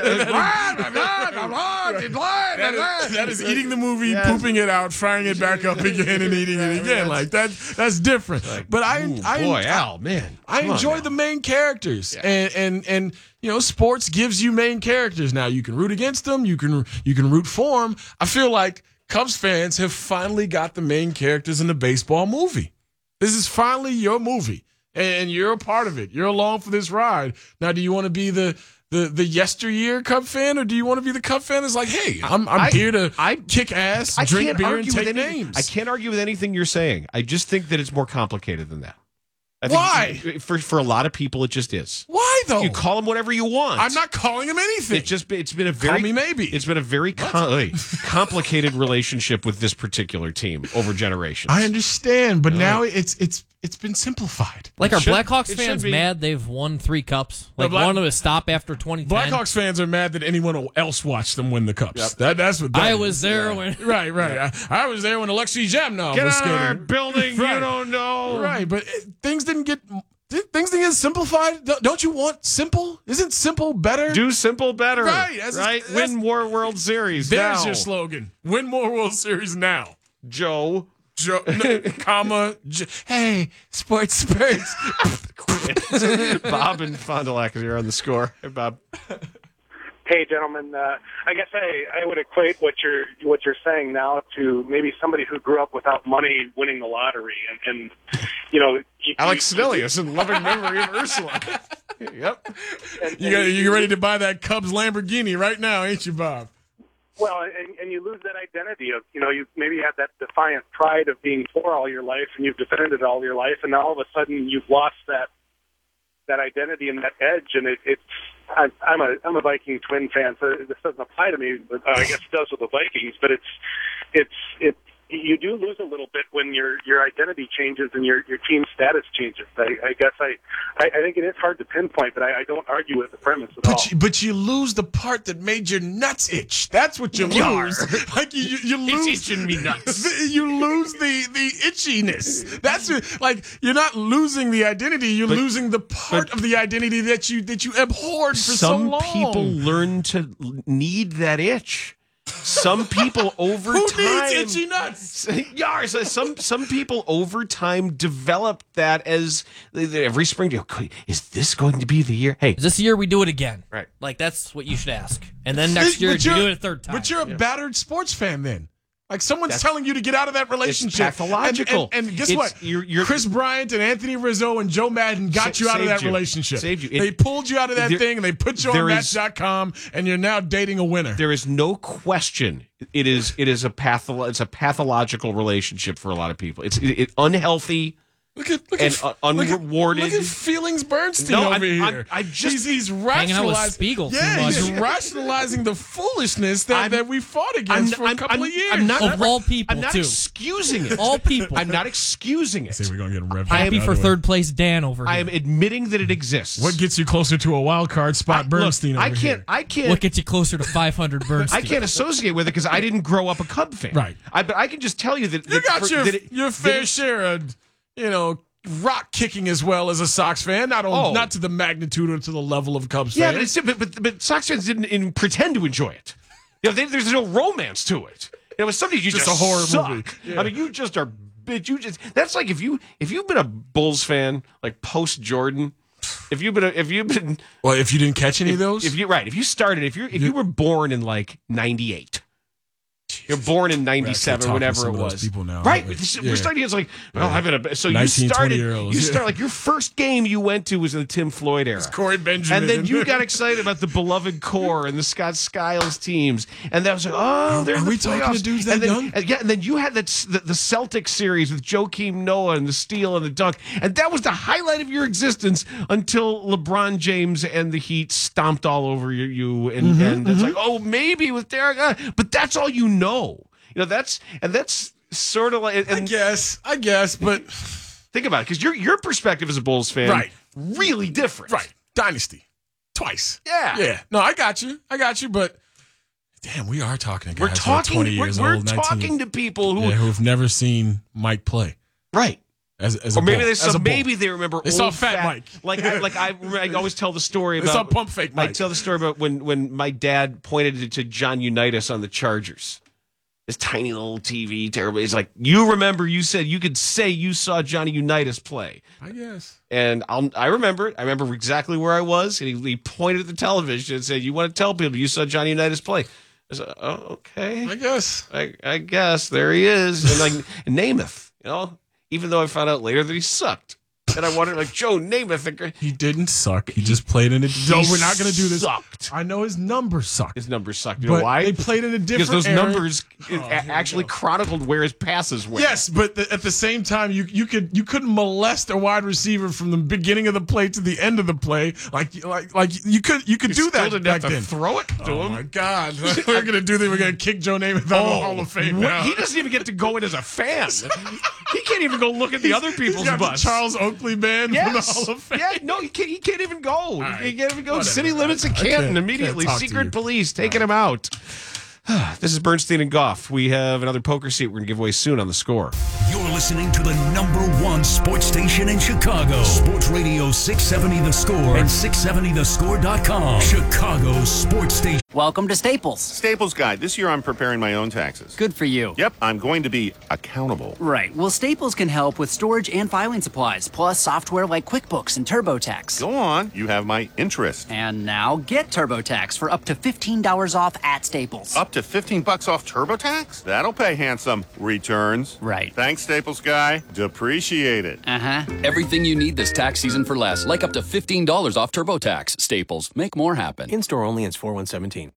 that, that is eating the movie, yes. pooping it out, frying it back up again, and eating it again. Like that. That's different. Like, but I, ooh, I, boy, I, Al, man, I enjoy the main characters, yeah. and and and you know, sports gives you main characters. Now you can root against them, you can you can root for them. I feel like Cubs fans have finally got the main characters in the baseball movie. This is finally your movie. And you're a part of it. You're along for this ride. Now, do you want to be the the the yesteryear Cub fan, or do you want to be the Cub fan that's like, hey, I'm I'm I, here to I, kick ass, I drink can't beer, argue and take with anything, names? I can't argue with anything you're saying. I just think that it's more complicated than that. I Why? Think for for a lot of people, it just is. Why though? You call them whatever you want. I'm not calling him anything. It's just it's been a very call me maybe. It's been a very com- complicated relationship with this particular team over generations. I understand, but All now right. it's it's it's been simplified. Like, It are should- Blackhawks it fans should be. mad they've won three cups? Like, Black- want them to stop after twenty ten? Blackhawks fans are mad that anyone else watched them win the cups. Yep. That that's what that I is. was there when. Right, right. I, I was there when Alexei Zhamnov Get was out of our skating. building, Right. you don't know. Right, but it, things didn't get things didn't get simplified. Don't- Don't you want simple? Isn't simple better? Do simple better. Right, that's- right. that's- Win more World Series. There's now. your slogan. Win more World Series now. Joe. Joe, no, comma. J- hey, sports Spurs. Bob and Fond du Lac are on the score. Hey, Bob. Hey, gentlemen. Uh, I guess I, I would equate what you're what you're saying now to maybe somebody who grew up without money winning the lottery, and, and you know, you, Alex you, Snillius in loving memory of Ursula. Yep. And, You got, you're ready to buy that Cubs Lamborghini right now, ain't you, Bob? Well, and, and you lose that identity of, you know, you maybe had that defiant pride of being poor all your life, and you've defended it all your life, and now all of a sudden you've lost that that identity and that edge, and it, it's. I, I'm a I'm a Viking Twin fan, so this doesn't apply to me. But uh, I guess it does with the Vikings. But it's it's it. You do lose a little bit when your your identity changes and your, your team status changes. I, I guess I, I I think it is hard to pinpoint, but I, I don't argue with the premise at all. But you, but you lose the part that made your nuts itch. That's what you lose. Like you, you, you lose. It's itching me nuts. You lose the the itchiness. That's what, like you're not losing the identity. You're But- losing the part of the identity that you that you abhorred for so Some long. people learn to need that itch. Some people over Who time needs itchy nuts? Yeah, so some some people over time develop that as every spring. Okay, is this going to be the year? Hey, Is this the year we do it again? Right. Like, that's what you should ask. And then next year, But you you're- do it a third time. But you're a battered sports fan then. Like someone's That's- telling you to get out of that relationship. pathological. And, and, and guess It's- what? you're- you're- Chris Bryant and Anthony Rizzo and Joe Madden got Sa- you out of saved that you. relationship. Saved you. It- they pulled you out of that there- thing and they put you on there Match is- dot com and you're now dating a winner. there is no question. It is it is a patho- it's a pathological relationship for a lot of people. It's it, it unhealthy. Look at look and at, uh, unrewarded. Look at, look at Feelings Bernstein No, over I'm- here. I'm- I just- he's, he's Hanging out with rationalizing. Spiegel too Yeah, much. he's rationalizing the foolishness that, I'm- that we fought I'm, against for a I'm- couple I'm- of years. I'm not, Of all people, I'm not too. excusing it. All people. I'm not excusing it. Say we're gonna get a rev. Happy for third place Dan over here. I am admitting that it exists. What gets you closer to a wild card spot, I, Bernstein? Look, I over can't. here? I can't. What gets you closer to five hundred Bernstein? I can't associate with it because I didn't grow up a Cub fan. Right. I, but I can just tell you that You that got for- your that it- your that fair it- share of, you know, rock kicking as well as a Sox fan. Not on, Oh. not to the magnitude or to the level of Cubs Yeah, fans. but, it's, but, but but Sox fans didn't even pretend to enjoy it. You know, they, there's no romance to it. It was something you Just just, a horror suck. movie. Yeah. I mean, you just are. Bitch, you just. That's like if you if you've been a Bulls fan like post Jordan. If you've been a, if you've been Well, if you didn't catch any if, of those, if you right if you started if you if you were born in like ninety-eight. You're born in ninety-seven, talking to whenever some it of those was. people now. Right. Like, This- yeah. We're starting to like, well, Yeah. I've been a, so you nineteen, started, twenty-year-olds, you yeah. start like your first game you went to was in the Tim Floyd era. Corey Benjamin. And then you got excited about the beloved core and the Scott Skiles teams. And that was like, oh, they're Are in the we talking to playoffs. dudes that and then, young? And, yeah, and then you had that, the, the Celtics series with Joakim Noah and the steal and the dunk. And that was the highlight of your existence until LeBron James and the Heat stomped all over you. you and, Mm-hmm, and it's like, oh, maybe with Derek. Uh, but that's all you know. You know, that's, and that's sort of like. And I guess, I guess, but think about it, because your your perspective as a Bulls fan, Right. really different. right, dynasty, twice. Yeah. Yeah. No, I got you. I got you. But damn, we are talking to guys We're who are talking. twenty We're, years we're old, nineteen, talking to people who, yeah, who've never seen Mike play. right. As, as Or a maybe Bull, they as saw, a Bull. maybe they remember They old saw Fat Mike. Like I, like I, I always tell the story They about saw Pump Fake I Mike. tell the story about when when my dad pointed to, to John Unitas on the Chargers. This tiny little T V, terrible. He's like, you remember? You said you could say you saw Johnny Unitas play. I guess. And I'll, I remember it. I remember exactly where I was. And he, he pointed at the television and said, you want to tell people you saw Johnny Unitas play? I said, oh, okay. I guess. I, I guess. There he is. And like, Namath, you know, even though I found out later that he sucked. And I wanted, like, Joe Namath. He didn't suck. He just played in a. No, we're not going to do this. Sucked. I know his numbers sucked. His numbers sucked. You know But why? they played in a different Because those era. numbers Oh, a- here we actually go. chronicled where his passes went. Yes, but the, at the same time, you you could you couldn't molest a wide receiver from the beginning of the play to the end of the play. Like like like you could you could do You that still didn't back have to then. throw it to Oh him. my God, we're gonna do that. We're gonna kick Joe Namath out of the Hall of Fame what- now. He doesn't even get to go in as a fan. He can't even go look at the other people's He's got bus. the Charles Oakley band Yes. from the Hall of Fame. Yeah, no, he can't, he can't even go. right. He can't even go. Whatever. City limits in I can't- Canton can't immediately. talk to you. Secret police taking him out. This is Bernstein and Goff. We have another poker seat we're going to give away soon on The Score. You're listening to the number one sports station in Chicago. Sports Radio six seventy The Score and six seventy the score dot com. Chicago's sports station. Welcome to Staples. Staples Guide. This year I'm preparing my own taxes. Good for you. Yep, I'm going to be accountable. Right. Well, Staples can help with storage and filing supplies, plus software like QuickBooks and TurboTax. Go on. You have my interest. And now get TurboTax for up to fifteen dollars off at Staples. Up to fifteen bucks off TurboTax? That'll pay handsome. Returns. Right. Thanks, Staples Guy. Depreciate it. Uh-huh. Everything you need this tax season for less, like up to fifteen dollars off TurboTax. Staples. Make more happen. In-store only ends four one seventeen.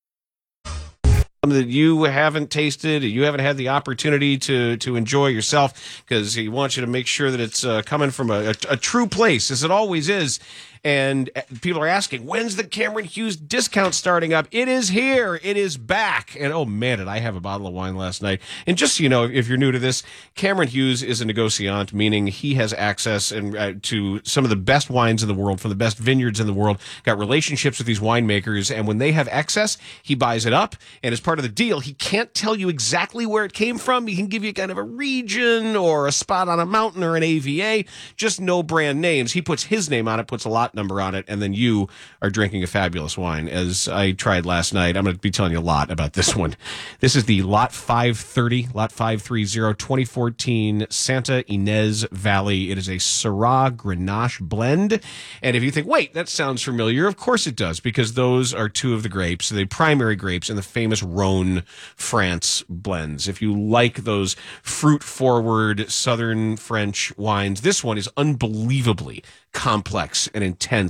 That you haven't tasted, you haven't had the opportunity to to enjoy yourself, because he wants you to make sure that it's uh, coming from a, a, a true place, as it always is. And people are asking, when's the Cameron Hughes discount starting up? It is here. It is back. And oh man, did I have a bottle of wine last night. And just so you know, if you're new to this, Cameron Hughes is a negociant, meaning he has access and uh, to some of the best wines in the world, from the best vineyards in the world, got relationships with these winemakers. And when they have excess, he buys it up. And as part of the deal, he can't tell you exactly where it came from. He can give you kind of a region or a spot on a mountain or an A V A, just no brand names. He puts his name on it, puts a lot number on it, and then you are drinking a fabulous wine. As I tried last night, I'm going to be telling you a lot about this one. This is the Lot five thirty, Lot five thirty, twenty fourteen Santa Ynez Valley. It is a Syrah Grenache blend. And if you think, wait, that sounds familiar, of course it does, because those are two of the grapes, the primary grapes in the famous Rhone, France blends. If you like those fruit-forward Southern French wines, this one is unbelievably complex and intense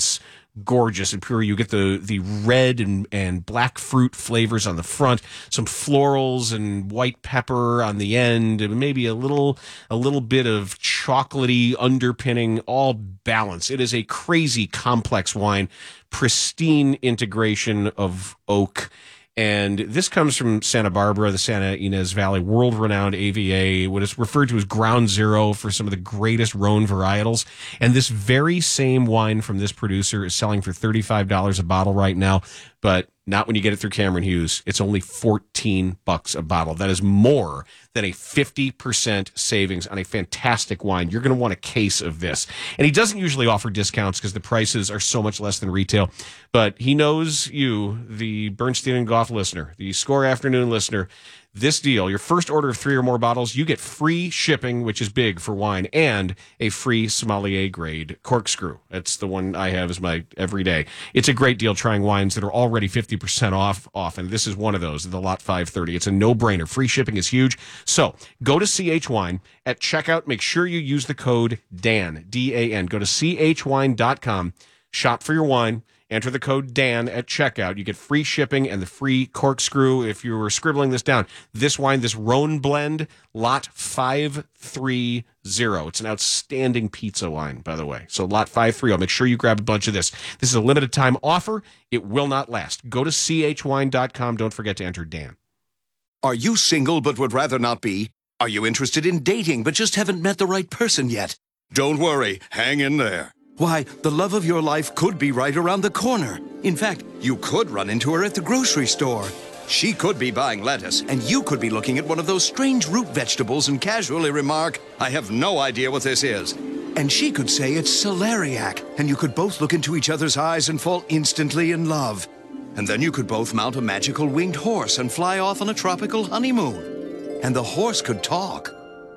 gorgeous and pure. You get the the red and, and black fruit flavors on the front, some florals and white pepper on the end, and maybe a little a little bit of chocolatey underpinning, all balanced. It is a crazy complex wine, pristine integration of oak. And this comes from Santa Barbara, the Santa Ynez Valley, world-renowned A V A, what is referred to as ground zero for some of the greatest Rhone varietals. And this very same wine from this producer is selling for thirty-five dollars a bottle right now, but not when you get it through Cameron Hughes. It's only fourteen bucks a bottle. That is more than a fifty percent savings on a fantastic wine. You're going to want a case of this. And he doesn't usually offer discounts because the prices are so much less than retail. But he knows you, the Bernstein and Goff listener, the Score Afternoon listener. This deal, your first order of three or more bottles, you get free shipping, which is big for wine, and a free sommelier grade corkscrew. That's the one I have as my everyday. It's a great deal trying wines that are already fifty percent off often. This is one of those, the Lot five thirty. It's a no-brainer. Free shipping is huge. So go to C H Wine at checkout. Make sure you use the code Dan, D A N. Go to C H wine dot com, shop for your wine. Enter the code Dan at checkout. You get free shipping and the free corkscrew. If you were scribbling this down, this wine, this Rhone blend, Lot five thirty. It's an outstanding pizza wine, by the way. So Lot five thirty. Make sure you grab a bunch of this. This is a limited time offer. It will not last. Go to C H wine dot com. Don't forget to enter Dan. Are you single but would rather not be? Are you interested in dating but just haven't met the right person yet? Don't worry. Hang in there. Why, the love of your life could be right around the corner. In fact, you could run into her at the grocery store. She could be buying lettuce, and you could be looking at one of those strange root vegetables and casually remark, I have no idea what this is. And she could say it's celeriac, and you could both look into each other's eyes and fall instantly in love. And then you could both mount a magical winged horse and fly off on a tropical honeymoon. And the horse could talk.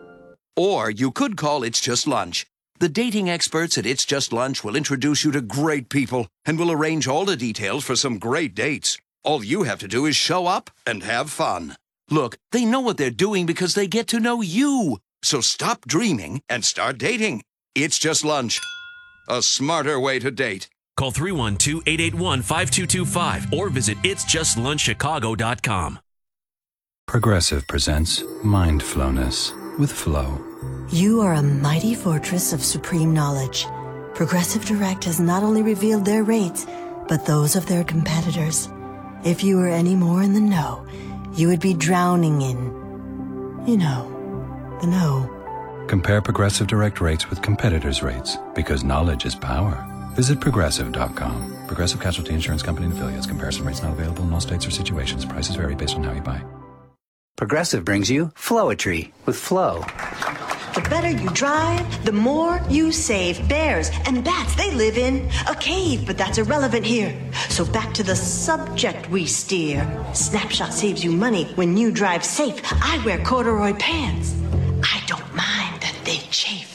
Or you could call It's Just Lunch. The dating experts at It's Just Lunch will introduce you to great people and will arrange all the details for some great dates. All you have to do is show up and have fun. Look, they know what they're doing because they get to know you. So stop dreaming and start dating. It's Just Lunch. A smarter way to date. Call three one two, eight eight one, five two two five or visit its just lunch chicago dot com. Progressive presents Mindflowness with Flow. You are a mighty fortress of supreme knowledge. Progressive Direct has not only revealed their rates, but those of their competitors. If you were any more in the know, you would be drowning in, you know, the know. Compare Progressive Direct rates with competitors' rates, because knowledge is power. Visit progressive dot com. Progressive Casualty Insurance Company and affiliates. Comparison rates not available in all states or situations. Prices vary based on how you buy. Progressive brings you Flowetry with Flow. The better you drive, the more you save. Bears and bats, they live in a cave, but that's irrelevant here. So back to the subject we steer. Snapshot saves you money when you drive safe. I wear corduroy pants. I don't mind that they chafe.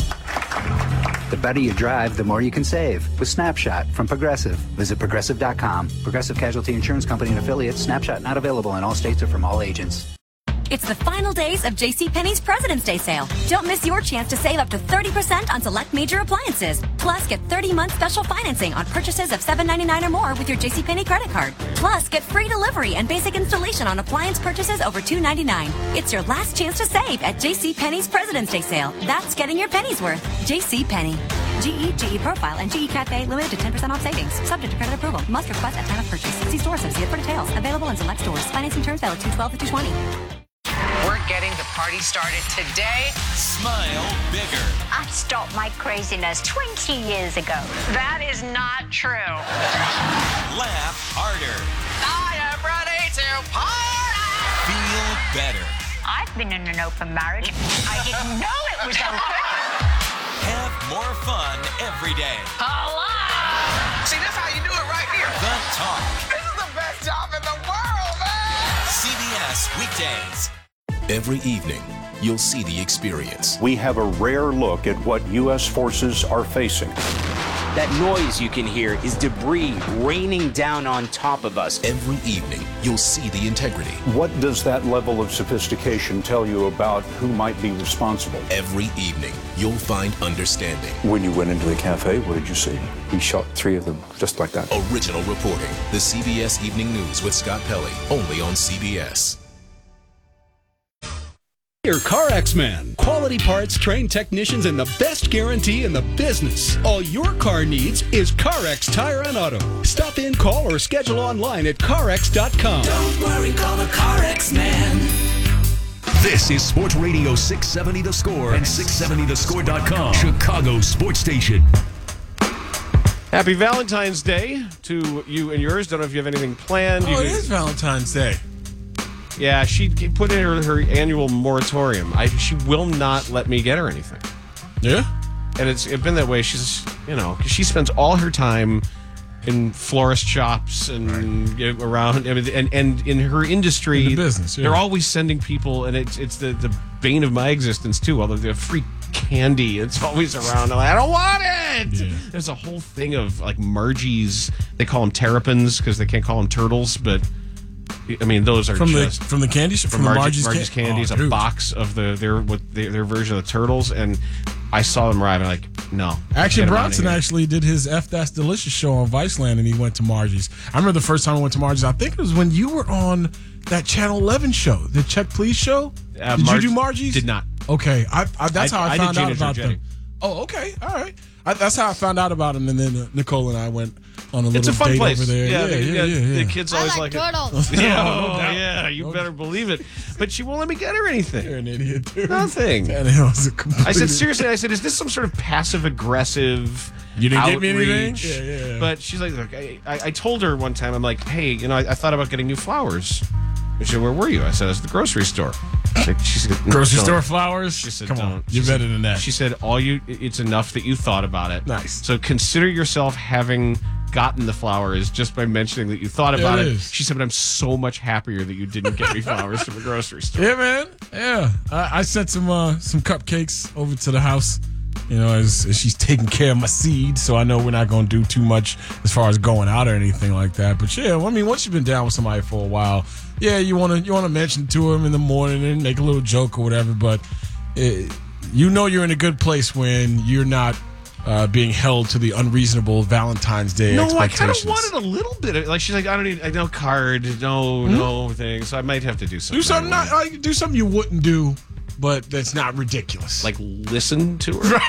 The better you drive, the more you can save with Snapshot from Progressive. Visit progressive dot com. Progressive Casualty Insurance Company and affiliates. Snapshot not available in all states or from all agents. It's the final days of JCPenney's President's Day sale. Don't miss your chance to save up to thirty percent on select major appliances. Plus, get thirty month special financing on purchases of seven ninety-nine or more with your JCPenney credit card. Plus, get free delivery and basic installation on appliance purchases over two ninety-nine. It's your last chance to save at JCPenney's President's Day sale. That's getting your pennies worth. JCPenney. G E, G E Profile, and G E Cafe limited to ten percent off savings. Subject to credit approval. Must request at time of purchase. See store associate for details. Available in select stores. Financing terms valid two twelve to two twenty. We're getting the party started today. Smile bigger. I stopped my craziness twenty years ago. That is not true. Laugh harder. I am ready to party. Feel better. I've been in an open marriage. I didn't know it was open. Have more fun every day. Hello. See, that's how you do it right here. The Talk. This is the best job in the world, man. C B S Weekdays. Every evening, you'll see the experience. We have a rare look at what U S forces are facing. That noise you can hear is debris raining down on top of us. Every evening, you'll see the integrity. What does that level of sophistication tell you about who might be responsible? Every evening, you'll find understanding. When you went into the cafe, what did you see? He shot three of them, just like that. Original reporting. The C B S Evening News with Scott Pelley, only on C B S. Your CarX Man. Quality parts, trained technicians, and the best guarantee in the business. All your car needs is CarX Tire and Auto. Stop in, call, or schedule online at car x dot com. Don't worry, call the CarX Man. This is Sports Radio six seventy The Score and six seventy the score dot com, Chicago Sports Station. Happy Valentine's Day to you and yours. Don't know if you have anything planned. Oh, you it is Valentine's Day. Yeah, she put in her, her annual moratorium. I, she will not let me get her anything. Yeah? And it's, it's been that way. She's, you know, because she spends all her time in florist shops and you know, around, I mean, and, and in her industry, in the business, yeah. They're always sending people, and it's it's the, the bane of my existence, too, although the free candy, it's always around. I'm like, I don't want it! Yeah. There's a whole thing of, like, Margie's, they call them terrapins because they can't call them turtles, but... I mean, those are from just the from the candy shop, from, from Margie's, the Margie's Margie's, Candies, can- oh, a box of the their what their, their version of the turtles, and I saw them arrive. And I'm like, no. Actually, get 'em Bronson outta here. actually did his F That's Delicious show on Viceland, and he went to Margie's. I remember the first time I went to Margie's. I think it was when you were on that Channel eleven show, the Check Please show. Uh, did Marg- you do Margie's? Did not. Okay, I, I, that's I- how I, I did found out Gina about Giorgetti. them. Oh, okay, all right. I, that's how I found out about them, and then uh, Nicole and I went on a little It's a fun date place. over there. Yeah, Yeah, the, yeah, yeah. yeah, the kids I always like like, turtles. it. Yeah, No oh, doubt. yeah, you better believe it. But she won't let me get her anything. You're an idiot, dude. Nothing. And it was a complete I said seriously. I said, is this some sort of passive aggressive? You didn't outreach? get me anything? Yeah, yeah. But she's like, look, I, I I told her one time, I'm like, hey, you know, I, I thought about getting new flowers. And she said, where were you? I said, I was at the grocery store. Like, she said, no, Grocery don't. store flowers? She said, Come don't. on, She you're said- better than that. She said, all you, it's enough that you thought about it. Nice. So consider yourself having gotten the flowers just by mentioning that you thought There about it it. is. She said, but I'm so much happier that you didn't get me flowers from the grocery store. Yeah, man. Yeah, I, I sent some uh, some cupcakes over to the house. You know, as, as she's taking care of my seed, so I know we're not going to do too much as far as going out or anything like that. But yeah, well, I mean, once you've been down with somebody for a while, yeah, you want to you want to mention it to them in the morning and make a little joke or whatever. But it, you know, you're in a good place when you're not uh, being held to the unreasonable Valentine's Day No, I kind of expectations. wanted a little bit of like she's like I don't need I no card no Hmm? no thing so I might have to do something. do something not like, do something you wouldn't do, but that's not ridiculous. Like listen to her.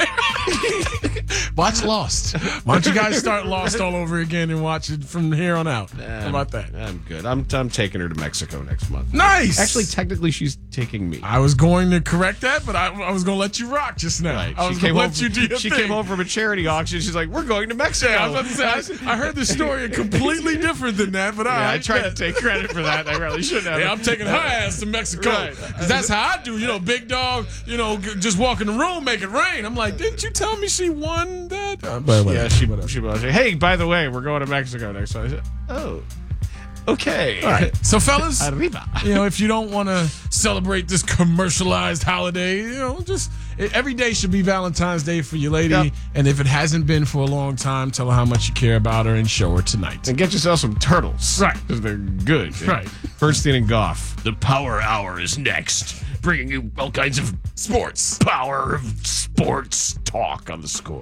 Watch Lost. Why don't you guys start Lost all over again and watch it from here on out? How about that? I'm good. I'm I'm taking her to Mexico next month. Nice. Actually, technically, she's taking me. I was going to correct that, but I, I was going to let you rock just now. Right. I was She going came to home. let you do your She thing. came home from a charity auction. She's like, "We're going to Mexico." Yeah, I was about to say, I, I heard the story completely different than that, but all Yeah, right. I tried yeah. to take credit for that. I really shouldn't have. Yeah, I'm taking her ass to Mexico. Right. 'Cause that's how I do. You know, big dog, you know, g- just walk in the room, make it rain. I'm like, didn't you tell me she won that? Uh, but Yeah, whatever, she whatever. she was like, "Hey, by the way, we're going to Mexico next." So I said, "Oh, okay." All right. So, fellas, Arriba. you know, if you don't want to celebrate this commercialized holiday, you know, just it, every day should be Valentine's Day for your lady. Yep. And if it hasn't been for a long time, tell her how much you care about her and show her tonight. And get yourself some turtles. Right. Because they're good. Right. Bernstein and Goff. The Power Hour is next. Bringing you all kinds of Sports. power of sports talk on the Score.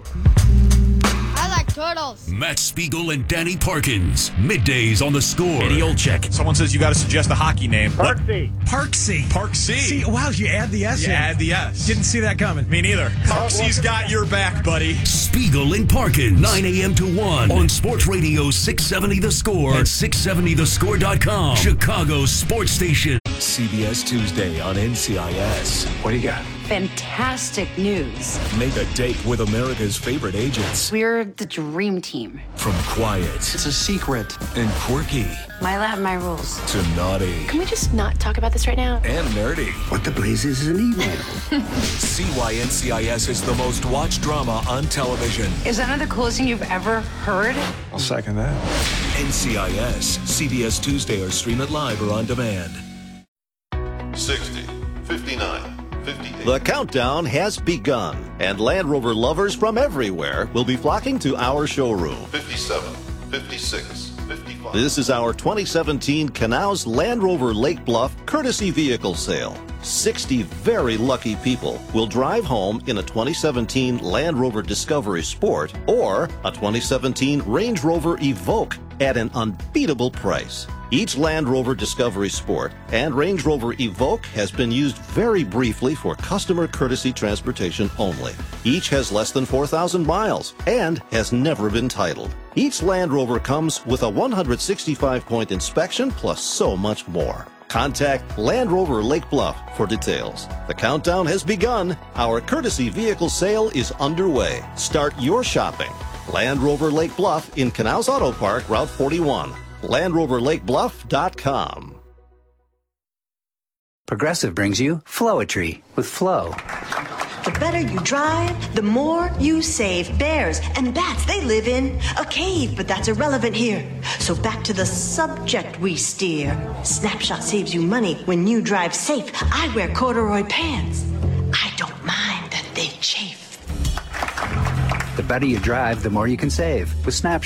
I like turtles. Matt Spiegel and Danny Parkins. Middays on the Score. Eddie Olczyk. Someone says you got to suggest a hockey name. Parksy. Parksy. Parksy. See, wow, you add the S You in. add the S. Didn't see that coming. Me neither. Parksy's got your back, buddy. Spiegel and Parkins. nine a.m. to one on Sports Radio six seventy The Score and six seventy the score dot com. Chicago's sports station. C B S Tuesday on N C I S. What do you got? Fantastic news. Make a date with America's favorite agents. We're the dream team. From quiet It's a secret. and quirky My lab, my rules. to naughty Can we just not talk about this right now? and nerdy. What the blazes is an email? See why N C I S is the most watched drama on television. Is that not the coolest thing you've ever heard? I'll second that. N C I S, C B S Tuesday, or stream it live or on demand. sixty, fifty-nine, The countdown has begun, and Land Rover lovers from everywhere will be flocking to our showroom. fifty-seven, fifty-six, fifty-five. This is our twenty seventeen Canals Land Rover Lake Bluff Courtesy Vehicle Sale. sixty very lucky people will drive home in a twenty seventeen Land Rover Discovery Sport or a twenty seventeen Range Rover Evoque at an unbeatable price. Each Land Rover Discovery Sport and Range Rover Evoque has been used very briefly for customer courtesy transportation only. Each has less than four thousand miles and has never been titled. Each Land Rover comes with a one hundred sixty-five point inspection plus so much more. Contact Land Rover Lake Bluff for details. The countdown has begun. Our courtesy vehicle sale is underway. Start your shopping. Land Rover Lake Bluff in Canals Auto Park, Route forty-one. Land Rover Lake Bluff dot com. Progressive brings you Flowetry with Flow. The better you drive, the more you save. Bears and bats, they live in a cave, but that's irrelevant here. So back to the subject we steer. Snapshot saves you money when you drive safe. I wear corduroy pants. I don't mind that they chafe. The better you drive, the more you can save with Snapshot.